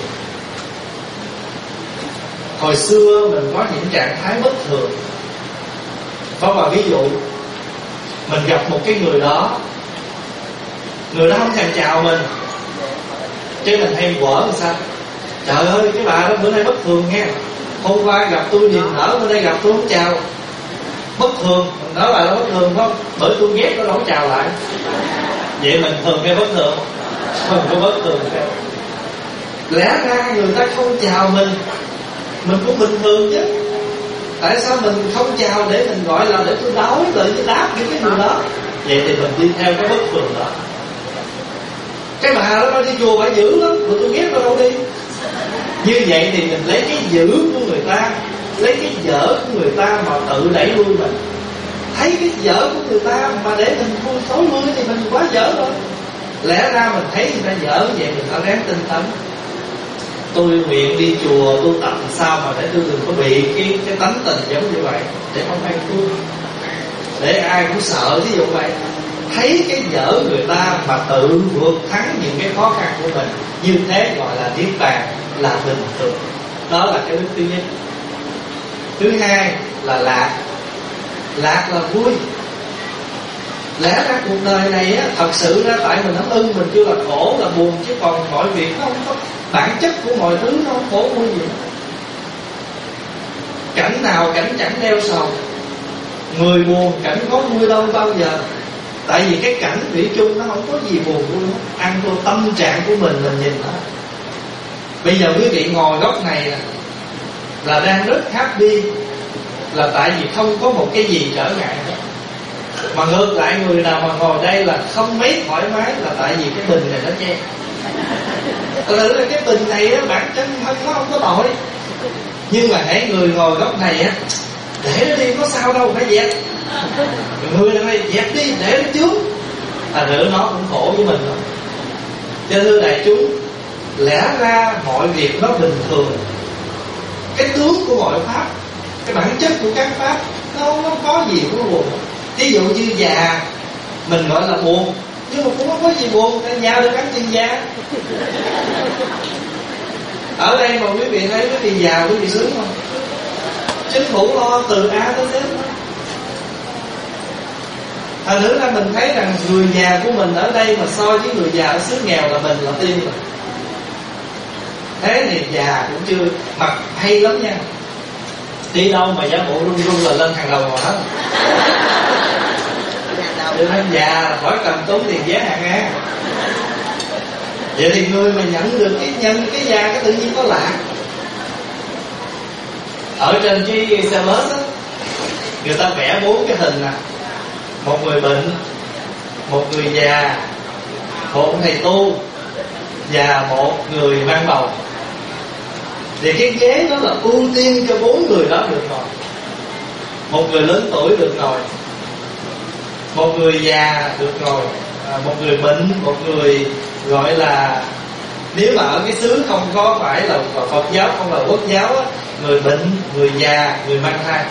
Hồi xưa mình có những trạng thái bất thường. Có vào ví dụ, mình gặp một cái người đó, người đó không thèm chào mình, chứ mình hay quở làm sao? Trời ơi, cái bà đó bữa nay bất thường nghe. Hôm qua gặp tôi niềm nở, bữa nay gặp tôi không chào. Bất thường, mình nói bà đó bất thường không? Bởi tôi ghét nó đâu có chào lại. Vậy mình thường hay bất thường? Không có bất thường. Lẽ ra người ta không chào mình, mình cũng bình thường chứ. Tại sao mình không chào để mình gọi là để tôi đói lại tôi đáp những cái người đó? Vậy thì mình đi theo cái bất thường đó. Cái bà đó nó đi chùa bà dữ lắm, mà tôi ghét nó đâu đi. Như vậy thì mình lấy cái dữ của người ta, lấy cái dở của người ta mà tự đẩy lui mình. Thấy cái dở của người ta mà để mình vui xấu lui thì mình quá dở rồi. Lẽ ra mình thấy người ta dở vậy mình phải ráng tinh tấn. Tôi nguyện đi chùa tu tập sao mà để tôi đừng có bị cái cái tánh tình giống như vậy, để không ai thương, để ai cũng sợ. Ví dụ vậy, thấy cái dở người ta mà tự vượt thắng những cái khó khăn của mình, như thế gọi là Niết Bàn, là bình thường. Đó là cái đức thứ nhất. Thứ hai là lạc. Lạc là vui. Lẽ ra cuộc đời này á, thật sự ra tại mình không ưng, mình chưa là khổ là buồn, chứ còn mọi việc nó không có bản chất của mọi thứ, nó không khổ vui gì. Cảnh nào cảnh chẳng đeo sầu. Người buồn cảnh có vui đâu bao giờ. Tại vì cái cảnh thủy chung nó không có gì buồn vui hết. Ăn vô tâm trạng của mình mình nhìn nó. Bây giờ quý vị ngồi góc này là đang rất happy, là tại vì không có một cái gì trở ngại hết. Mà ngược lại người nào mà ngồi đây là không mấy thoải mái, là tại vì cái bình này nó che. Thật là cái bình này á, bản chất nó không có tội. Nhưng mà hãy người ngồi góc này á, để nó đi có sao đâu, phải dẹp. Người này dẹp đi, để nó trước. Thành nữa nó cũng khổ với mình rồi. Cho nên đại chúng, lẽ ra mọi việc nó bình thường. Cái tướng của mọi pháp, cái bản chất của các pháp, nó không có gì của buồn. Ví dụ như già, mình gọi là buồn, nhưng mà cũng không có gì buồn, tại già được ăn tiền già. Ở đây mà quý vị thấy quý vị già, quý vị sướng không? Chính phủ lo từ A tới Z. Thành thử ra mình thấy rằng người già của mình ở đây mà so với người già ở xứ nghèo là mình là tiên rồi. Thế thì già cũng chưa, mặt hay lắm nha. Đi đâu mà giả bộ run run là lên hàng đầu mà hết. Cho nên già khỏi cần tốn tiền vé hàng ngang. Vậy thì người mà nhận được cái nhân cái già cái tự nhiên có lạ. Ở trên cái xe bus á, người ta vẽ bốn cái hình nè. Một người bệnh, một người già, một thầy tu và một người mang bầu. Thì cái ghế đó là ưu tiên cho bốn người đó được ngồi. Một người lớn tuổi được ngồi, một người già được ngồi, à, một người bệnh, một người gọi là, nếu mà ở cái xứ không có phải là Phật giáo, không là Quốc giáo á, người bệnh, người già, người mang thai,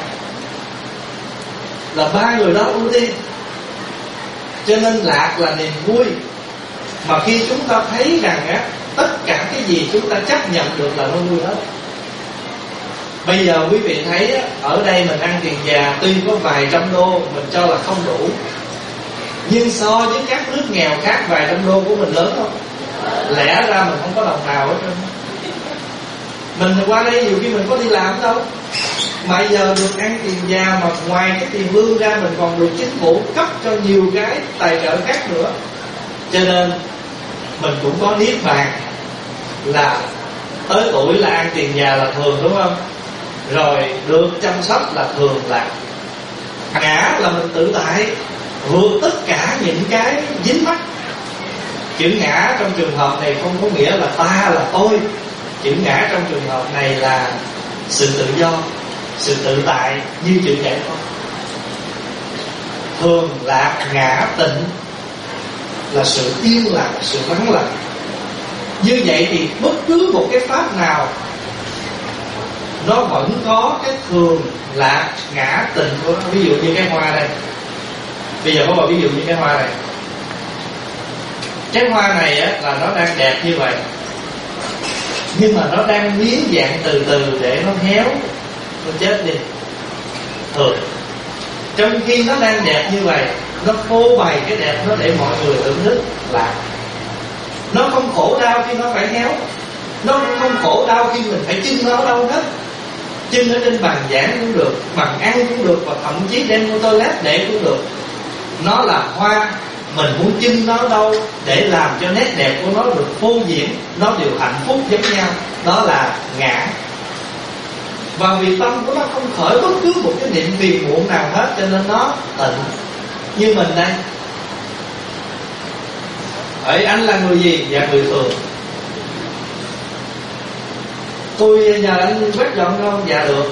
là ba người đó ưu tiên. Cho nên lạc là niềm vui. Mà khi chúng ta thấy rằng á, tất cả cái gì chúng ta chấp nhận được là nó vui hết. Bây giờ quý vị thấy á, ở đây mình ăn tiền già tuy có vài trăm đô mình cho là không đủ, nhưng so với các nước nghèo khác vài trăm đô của mình lớn không? Lẽ ra mình không có đồng nào hết trơn. Mình qua đây nhiều khi mình có đi làm đâu, mà giờ được ăn tiền già, mà ngoài cái tiền lương ra mình còn được chính phủ cấp cho nhiều cái tài trợ khác nữa. Cho nên mình cũng có niết bàn, là tới tuổi là ăn tiền già là thường, đúng không? Rồi được chăm sóc là thường lạc. Ngã là mình tự tại, vượt tất cả những cái dính mắc. Chữ ngã trong trường hợp này không có nghĩa là ta là tôi. Chữ ngã trong trường hợp này là sự tự do, sự tự tại như chữ giải thoát. Thường lạc ngã tịnh là sự yên lặng, sự vắng lặng. Như vậy thì bất cứ một cái pháp nào nó vẫn có cái thường lạc ngã tịnh của nó. Ví dụ như cái hoa đây, bây giờ có một ví dụ như cái hoa này. Cái hoa này á, là nó đang đẹp như vậy, nhưng mà nó đang biến dạng từ từ để nó héo, nó chết đi. Thường trong khi nó đang đẹp như vậy, nó phô bày cái đẹp nó để mọi người thưởng thức. Là nó không khổ đau khi nó phải héo, nó không khổ đau khi mình phải chưng nó đâu hết. Chưng ở trên bàn giảng cũng được, bàn ăn cũng được, và thậm chí đem vô toilet để cũng được. Nó là hoa, mình muốn chưng nó đâu để làm cho nét đẹp của nó được phô diễn, nó đều hạnh phúc giống nhau. Đó là ngã. Và vì tâm của nó không khởi bất cứ một cái niệm phiền muộn nào hết, cho nên nó tịnh. Như mình đây, ấy anh là người gì? Dạ người thường. Tôi nhờ anh quét dọn không? Dạ được.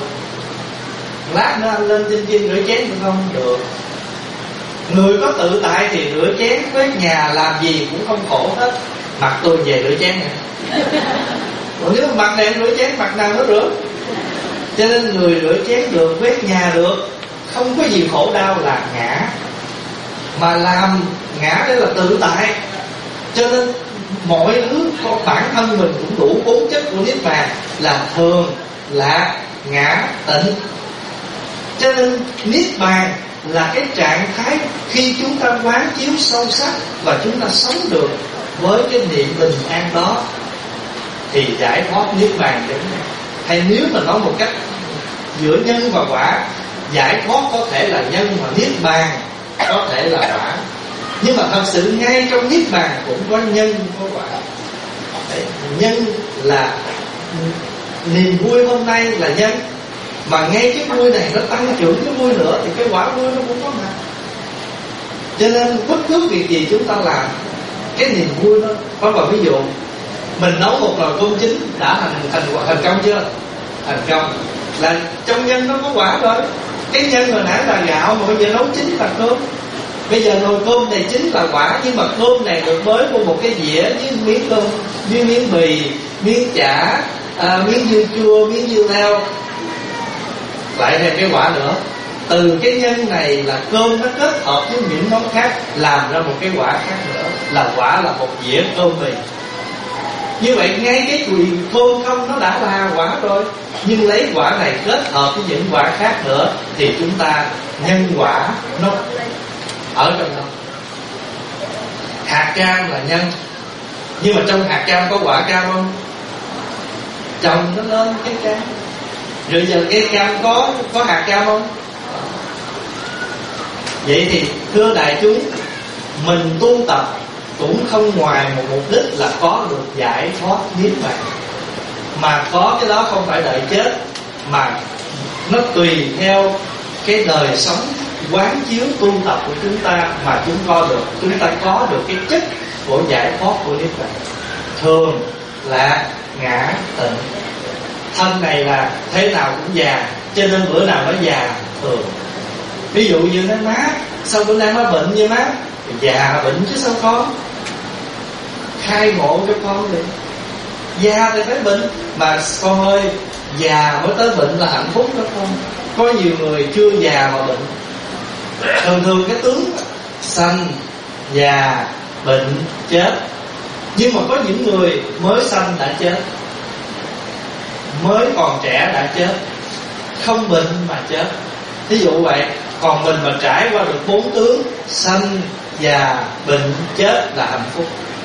Lát nữa anh lên trên kia rửa chén được không? Được. Người có tự tại thì rửa chén, quét nhà, làm gì cũng không khổ hết. Mặt tôi về rửa chén nè. Còn nếu mặt này rửa chén, mặt nào nó rửa. Cho nên người rửa chén được, quét nhà được, không có gì khổ đau là ngã. Mà làm ngã đây là tự tại. Cho nên mọi thứ bản thân mình cũng đủ bốn chất của niết bàn là thường, lạc, ngã, tịnh. Cho nên niết bàn là cái trạng thái khi chúng ta quán chiếu sâu sắc và chúng ta sống được với cái niệm bình an đó thì giải thoát niết bàn đến. Hay nếu mà nói một cách giữa nhân và quả, giải thoát có thể là nhân mà niết bàn có thể là quả. Nhưng mà thật sự ngay trong niết bàn cũng có nhân có quả. Đấy, nhân là niềm vui hôm nay là nhân, mà ngay cái vui này nó tăng trưởng cái vui nữa thì cái quả vui nó cũng có mặt. Cho nên bất cứ việc gì chúng ta làm, cái niềm vui nó có. Vào ví dụ mình nấu một nồi cơm chín đã thành thành thành công chưa? Thành công là trong nhân nó có quả rồi. Cái nhân hồi nãy là gạo mà bây giờ nấu chín là cơm. Bây giờ nồi cơm này chính là quả, nhưng mà cơm này được bới vô một cái dĩa với miếng cơm, với miếng bì, miếng chả, à, miếng dưa chua, miếng dưa leo, lại thêm cái quả nữa. Từ cái nhân này là cơm nó kết hợp với những món khác làm ra một cái quả khác nữa, là quả là một dĩa cơm bì. Như vậy ngay cái quyền cơm không nó đã là quả rồi, nhưng lấy quả này kết hợp với những quả khác nữa thì chúng ta nhân quả nó ở trong đó. Hạt cam là nhân, nhưng mà trong hạt cam có quả cam không? Trồng nó lên cái cam, rồi giờ cái cam có có hạt cam không? Vậy thì thưa đại chúng, mình tu tập cũng không ngoài một mục đích là có được giải thoát niết bàn, mà có cái đó không phải đợi chết, mà nó tùy theo cái đời sống quán chiếu tu tập của chúng ta mà chúng có được, chúng ta có được cái chất của giải thoát của niết bàn. Thường, lạc, ngã, tịnh. Thân này là thế nào cũng già, cho nên bữa nào nó già thường. Ví dụ như nó má, sao bữa nay má bệnh như má? Già bệnh chứ sao con, khai ngộ cho con đi. Già thì phải bệnh, mà con ơi, già mới tới bệnh là hạnh phúc đó con. Có nhiều người chưa già mà bệnh. Thường thường cái tướng sanh, già, bệnh, chết. Nhưng mà có những người mới sanh đã chết, mới còn trẻ đã chết, không bệnh mà chết. Ví dụ vậy. Còn mình mà trải qua được bốn tướng sanh, già, bệnh, chết là hạnh phúc.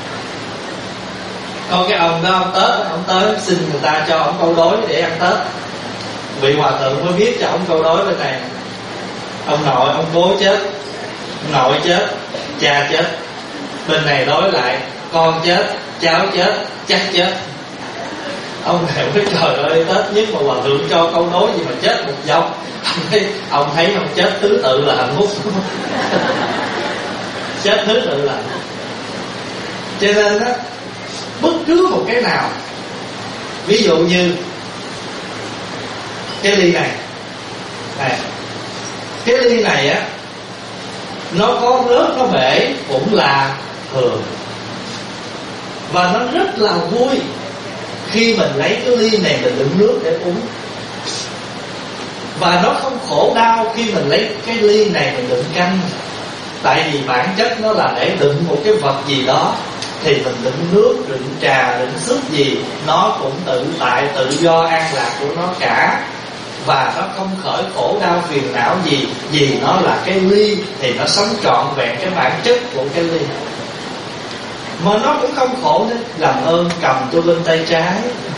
Còn cái ông đó, ông Tết, ông tới xin người ta cho ông câu đối để ăn Tết. Vị hòa thượng mới viết cho ông câu đối bên này: ông nội, ông cố chết, ông nội chết, cha chết. Bên này đối lại: con chết, cháu chết, chắc chết. Ông này nói trời ơi, Tết nhất mà hòa thượng cho câu đối gì mà chết một dòng. Ông thấy, ông thấy ông chết thứ tự là hạnh phúc. Chết thứ tự là hạnh phúc. Cho nên á, bất cứ một cái nào, ví dụ như cái ly này, này cái ly này á, nó có rớt, nó bể cũng là thường. Và nó rất là vui khi mình lấy cái ly này mình đựng nước để uống. Và nó không khổ đau khi mình lấy cái ly này mình đựng canh. Tại vì bản chất nó là để đựng một cái vật gì đó. Thì mình đựng nước, đựng trà, đựng súp gì, nó cũng tự tại, tự do, an lạc của nó cả. Và nó không khởi khổ đau phiền não gì. Vì nó là cái ly thì nó sống trọn vẹn cái bản chất của cái ly. Mà nó cũng không khổ nữa. Làm ơn cầm tôi lên tay trái.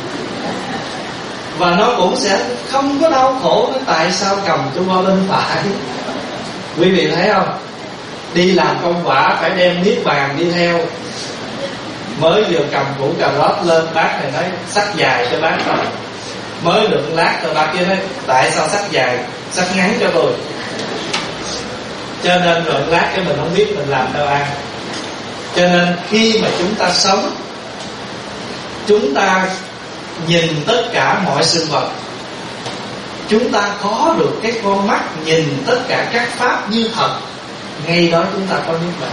Và nó cũng sẽ không có đau khổ nữa. Tại sao cầm tôi qua bên phải? Quý vị thấy không? Đi làm công quả phải đem niết bàn đi theo. Mới vừa cầm củ cà rốt lên, bác này nói sắc dài cho bác rồi. Mới được lát rồi bác kia nói tại sao sắc dài, sắc ngắn cho tôi. Cho nên rồi lát cái mình không biết mình làm đâu ăn. Cho nên khi mà chúng ta sống, chúng ta nhìn tất cả mọi sự vật, chúng ta có được cái con mắt nhìn tất cả các pháp như thật. Ngay đó chúng ta có niết bàn.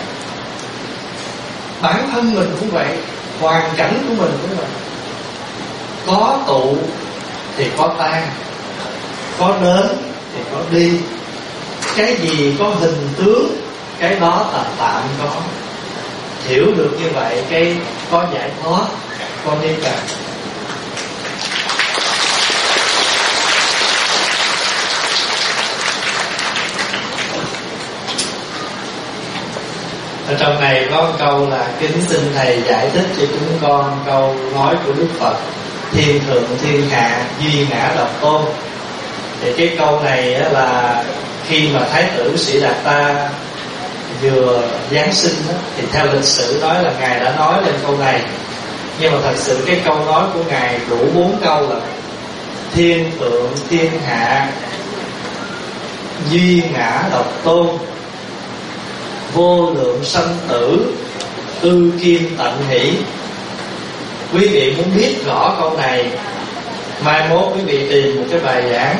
Bản thân mình cũng vậy, hoàn cảnh của mình cũng vậy. Có tụ thì có tan, có đến thì có đi. Cái gì có hình tướng, cái đó là tạm có. Hiểu được như vậy, cái có giải thoát, có niết bàn. Ở trong này có một câu là kính xin thầy giải thích cho chúng con câu nói của Đức Phật: thiên thượng thiên hạ, duy ngã độc tôn. Thì cái câu này là khi mà Thái tử Sĩ Đạt Ta vừa Giáng sinh đó, thì theo lịch sử nói là Ngài đã nói lên câu này. Nhưng mà thật sự cái câu nói của Ngài đủ bốn câu là thiên thượng thiên hạ, duy ngã độc tôn, vô lượng sanh tử, ư kim tận hỷ. Quý vị muốn biết rõ câu này, mai mốt quý vị tìm một cái bài giảng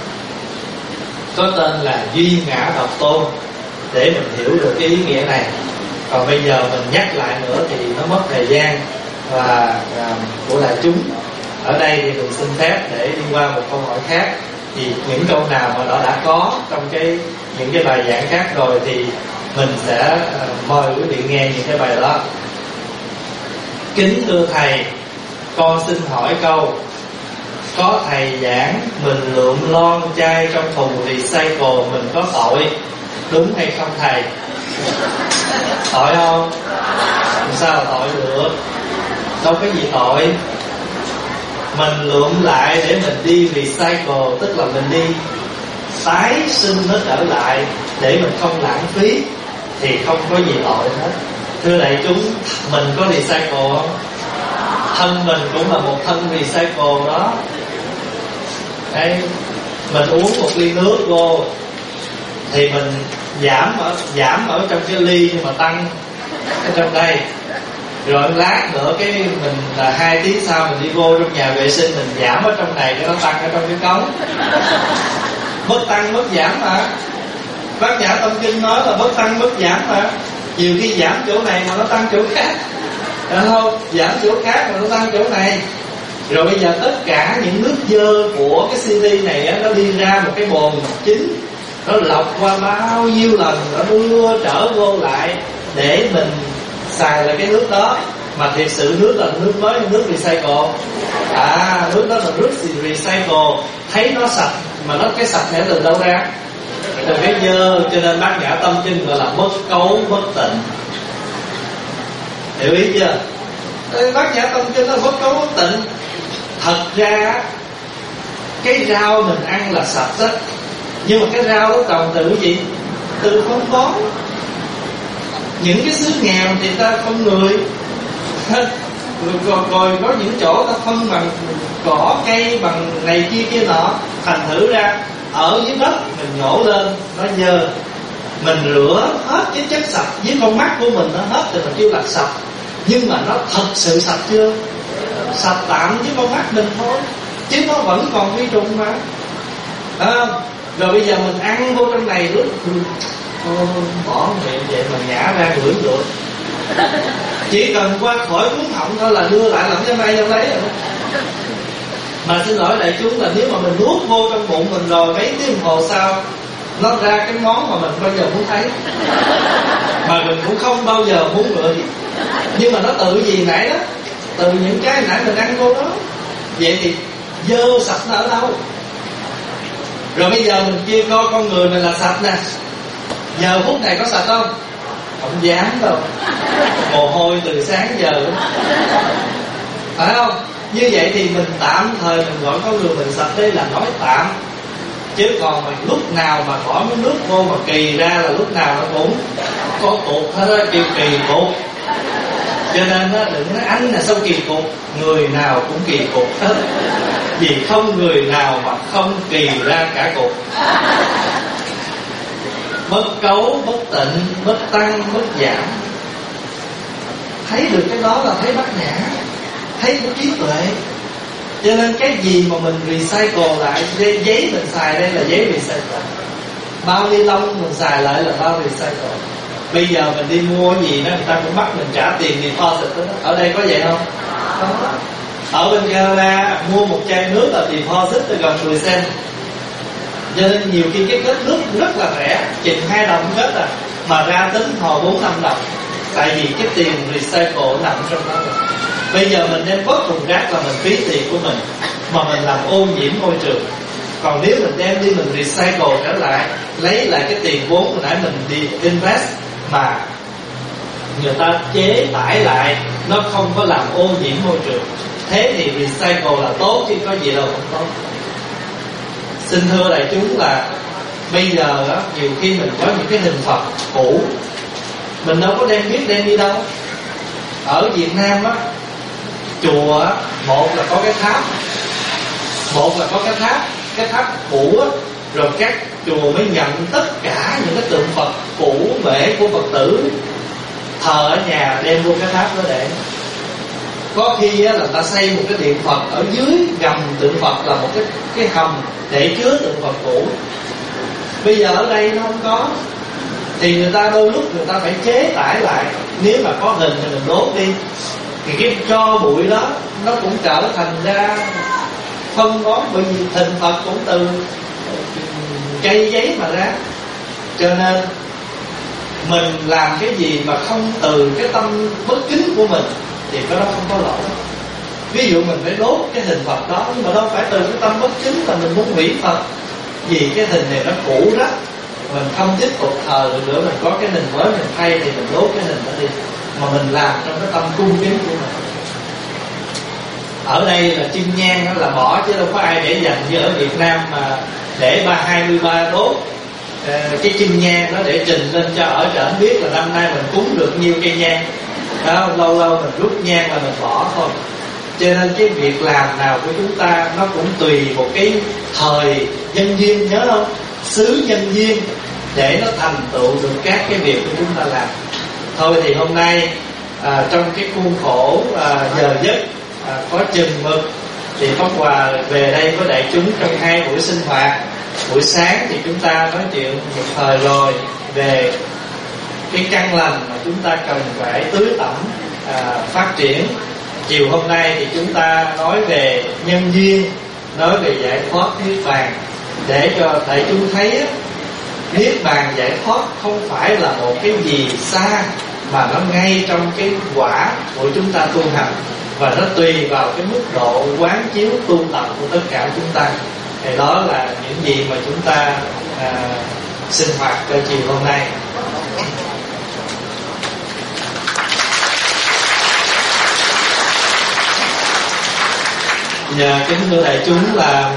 có tên là duy ngã độc tôn để mình hiểu được cái ý nghĩa này. Còn bây giờ mình nhắc lại nữa thì nó mất thời gian và à, của đại chúng. Ở đây thì mình xin phép để đi qua một câu hỏi khác. Thì những câu nào mà nó đã có trong cái những cái bài giảng khác rồi thì mình sẽ uh, mời quý vị nghe những cái bài đó. Kính thưa thầy, con xin hỏi câu: có thầy giảng mình lượm lon chai trong thùng recycle mình có tội đúng hay không thầy? Tội không? Làm sao là tội được? Đâu có gì tội. Mình lượm lại để mình đi recycle, tức là mình đi tái sinh nó trở lại để mình không lãng phí, thì không có gì tội hết. Thưa đại chúng, mình có recycle không? Thân mình cũng là một thân recycle đó. Đấy, mình uống một ly nước vô thì mình giảm ở, giảm ở trong cái ly nhưng mà tăng ở trong đây. Rồi lát nữa cái mình là hai tiếng sau mình đi vô trong nhà vệ sinh mình giảm ở trong này, cái nó tăng ở trong cái cống. Bất tăng bất giảm mà. Bát Nhã Tâm Kinh nói là bất tăng bất giảm mà. Nhiều khi giảm chỗ này mà nó tăng chỗ khác, đúng không? Giảm chỗ khác mà nó tăng chỗ này. Rồi bây giờ tất cả những nước dơ của cái xê đê này á, nó đi ra một cái bồn chính, nó lọc qua bao nhiêu lần, nó đưa trở vô lại để mình xài lại cái nước đó. Mà thiệt sự nước là nước mới, nước recycle. À, nước đó là nước recycle. Thấy nó sạch, mà nó cái sạch này từ đâu ra? Từ cái dơ. Cho nên Bát Nhã Tâm Kinh gọi là bất cấu bất tịnh. Hiểu ý chưa? Bát Nhã Tâm Kinh là bất cấu bất tịnh. Thật ra cái rau mình ăn là sạch đó, nhưng mà cái rau đó trồng từ cái gì? Từ phân bón. Những cái xứ nghèo thì ta không người rồi, rồi có những chỗ ta phân bằng cỏ cây, bằng này kia kia nọ. Thành thử ra ở dưới đất mình nhổ lên nó dơ, mình rửa hết cái chất sạch với con mắt của mình nó hết thì mình kêu là sạch. Nhưng mà nó thật sự sạch chưa? Sạch tạm với con mắt mình thôi, chứ nó vẫn còn vi trùng mà. À, rồi bây giờ mình ăn vô trong này lúc bỏ miệng vậy mà nhả ra ngửi được, chỉ cần qua khỏi cuốn họng thôi là đưa lại làm cho may trong đấy rồi. Mà xin lỗi đại chúng là nếu mà mình nuốt vô trong bụng mình rồi mấy tiếng đồng hồ sau nó ra cái món mà mình bao giờ muốn thấy, mà mình cũng không bao giờ muốn ngửi. Nhưng mà nó tự gì nãy đó, từ những cái nãy mình ăn vô đó. Vậy thì dơ sạch nó ở đâu? Rồi bây giờ mình kêu coi con người mình là sạch nè, giờ phút này có sạch không? Không dám đâu, mồ hôi từ sáng giờ, phải không? Như vậy thì mình tạm thời mình gọi con người mình sạch, đây là nói tạm. Chứ còn mà lúc nào mà bỏ miếng nước vô mà kỳ ra là lúc nào nó cũng có cục hết á, kêu kỳ cục. Cho nên á, đừng nói anh là sao kỳ cục, người nào cũng kỳ cục hết. Vì không người nào mà không kỳ ra cả cục. Bất cấu, bất tịnh, bất tăng, bất giảm. Thấy được cái đó là thấy Bát Nhã, thấy có trí tuệ. Cho nên cái gì mà mình recycle lại, giấy mình xài đây là giấy recycle, bao ni lông mình xài lại là bao recycle. Bây giờ mình đi mua cái gì đó người ta cũng bắt mình trả tiền deposit đó. Ở đây có vậy không? Không. Ở bên Canada mua một chai nước là deposit từ gần mười cent. Cho nên nhiều khi cái kết nước rất là rẻ, chừng hai đồng kết à, mà ra tính hồi bốn năm đồng. Tại vì cái tiền recycle nằm trong đó rồi. Bây giờ mình đem vứt thùng rác là mình phí tiền của mình, mà mình làm ô nhiễm môi trường. Còn nếu mình đem đi mình recycle trở lại, lấy lại cái tiền vốn hồi nãy mình đi invest mà người ta chế tải lại, nó không có làm ô nhiễm môi trường, thế thì recycle là tốt chứ có gì đâu không tốt. Xin thưa đại chúng là bây giờ đó, nhiều khi mình có những cái hình Phật cũ mình đâu có đem biết đem đi đâu. Ở Việt Nam á, chùa á, một là có cái tháp, một là có cái tháp, cái tháp cũ á, rồi các chùa mới nhận tất cả những cái tượng Phật cũ bể của Phật tử thờ ở nhà đem vô cái tháp đó để. Có khi á, là ta xây một cái điện Phật ở dưới gầm tượng Phật là một cái cái hầm để chứa tượng Phật cũ. Bây giờ ở đây nó không có, thì người ta đôi lúc người ta phải chế tải lại. Nếu mà có hình thì mình đốt đi, thì cái tro bụi đó nó cũng trở thành ra phân bón, bởi vì hình Phật cũng từ cây giấy mà ra. Cho nên mình làm cái gì mà không từ cái tâm bất kính của mình thì cái đó không có lỗi. Ví dụ mình phải đốt cái hình Phật đó, nhưng mà đâu phải từ cái tâm bất kính là mình muốn hủy Phật. Vì cái hình này nó cũ đó, mình không tiếp tục thờ được nữa, mình có cái hình mới mình thay thì mình đốt cái hình đó đi, mà mình làm trong cái tâm cung kính của mình. Ở đây là chưng nhang đó là bỏ, chứ đâu có ai để dành như ở Việt Nam mà để ba hai mươi ba đốt cái chưng nhang đó để trình lên cho ở trển biết là năm nay mình cúng được nhiêu cây nhang đó. Lâu lâu mình rút nhang là mình bỏ thôi. Cho nên cái việc làm nào của chúng ta nó cũng tùy một cái thời nhân duyên, nhớ không? Xứ nhân duyên để nó thành tựu được các cái việc của chúng ta làm. Thôi thì hôm nay à, trong cái khuôn khổ à, giờ giấc à, có chừng mực thì Pháp Hòa về đây với đại chúng trong hai buổi sinh hoạt. Buổi sáng thì chúng ta nói chuyện một thời rồi về cái căn lành mà chúng ta cần phải tưới tẩm à, phát triển. Chiều hôm nay thì chúng ta nói về nhân duyên, nói về giải thoát niết bàn, để cho đại chúng thấy á, niết bàn giải thoát không phải là một cái gì xa, mà nó ngay trong cái quả của chúng ta tu hành, và nó tùy vào cái mức độ quán chiếu tu tập của tất cả chúng ta. Thì đó là những gì mà chúng ta à, sinh hoạt cho chiều hôm nay. Nhờ kính thưa đại chúng là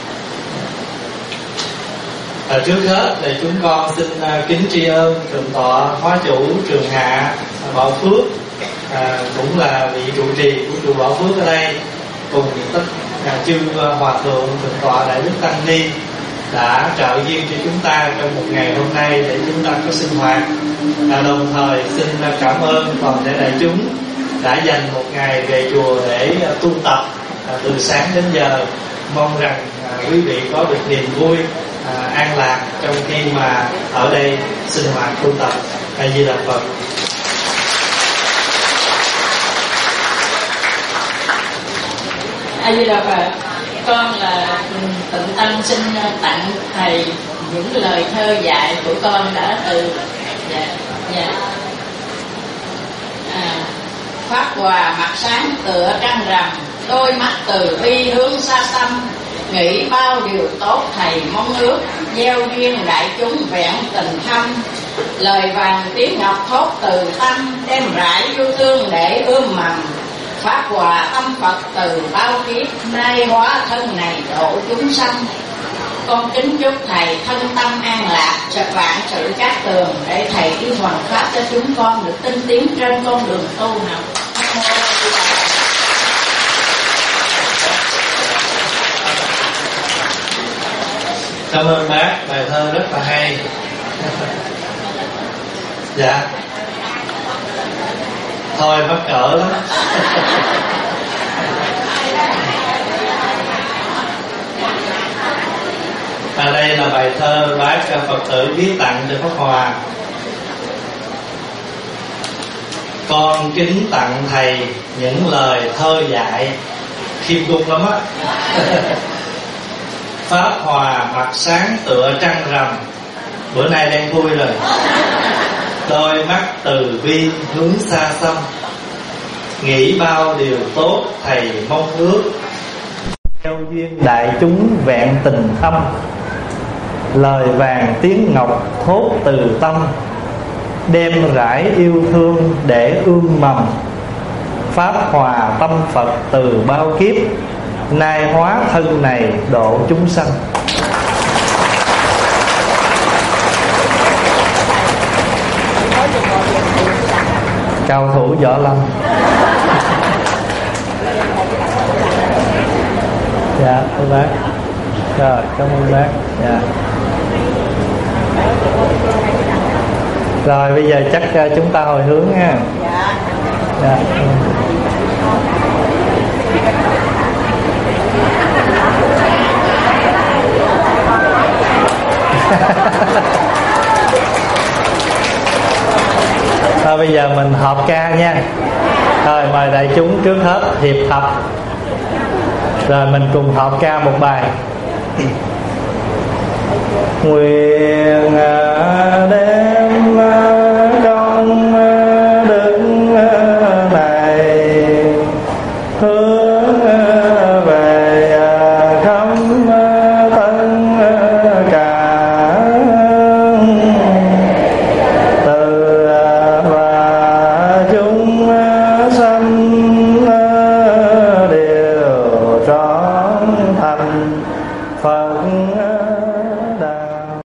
à, trước hết thì chúng con xin uh, kính tri ân thượng tọa hóa chủ Trường Hạ Bảo Phước, à, cũng là vị trụ trì của chùa Bảo Phước ở đây, cùng tất cả chư uh, hòa thượng thượng tọa đại đức tăng ni đã trợ duyên cho chúng ta trong một ngày hôm nay để chúng ta có sinh hoạt. À, đồng thời xin cảm ơn toàn thể đại chúng đã dành một ngày về chùa để uh, tu tập à, từ sáng đến giờ. Mong rằng à, quý vị có được niềm vui, à, an lạc trong khi mà ở đây sinh hoạt tu tập. A Di Đà Phật. A Di Đà Phật. Con là Tịnh Tâm xin tặng thầy những lời thơ dạy của con đã từ dạ, dạ. À, phát hòa mặt sáng tựa trăng rằm, đôi mắt từ bi hướng xa xăm, nghĩ bao điều tốt thầy mong ước, gieo duyên đại chúng vẹn tình thâm. Lời vàng tiếng ngọc thốt từ tâm, đem rải yêu thương để ươm mầm. Phát hòa tâm Phật từ bao kiếp, nay hóa thân này độ chúng sanh. Con kính chúc thầy thân tâm an lạc, sạch vạn sự cát tường, để thầy đi hoàn pháp cho chúng con được tinh tiến trên con đường tu học. Cảm ơn bác, bài thơ rất là hay. Dạ. Thôi mắc cỡ lắm. À, đây là bài thơ bác Phật tử viết tặng cho Pháp Hòa. Con kính tặng thầy những lời thơ dạy, khiêm cung lắm á. Pháp hòa mặt sáng tựa trăng rằm, bữa nay đang vui rồi. Đôi mắt từ bi hướng xa xăm, nghĩ bao điều tốt thầy mong ước, gieo duyên đại chúng vẹn tình thâm. Lời vàng tiếng ngọc thốt từ tâm, đem rải yêu thương để ươm mầm. Pháp hòa tâm Phật từ bao kiếp, nay hóa thân này độ chúng sanh. Cao thủ võ lâm. Dạ, thưa bác. Rồi, cảm ơn bác. Dạ. Rồi, bây giờ chắc chúng ta hồi hướng nha. Dạ. Dạ. Thôi bây giờ mình hợp ca nha. Thôi mời đại chúng trước hết hiệp thập, rồi mình cùng hợp ca một bài. Nguyện đem công đức này hướng về khắp tất cả từ và chúng sanh đều trọn thành Phật.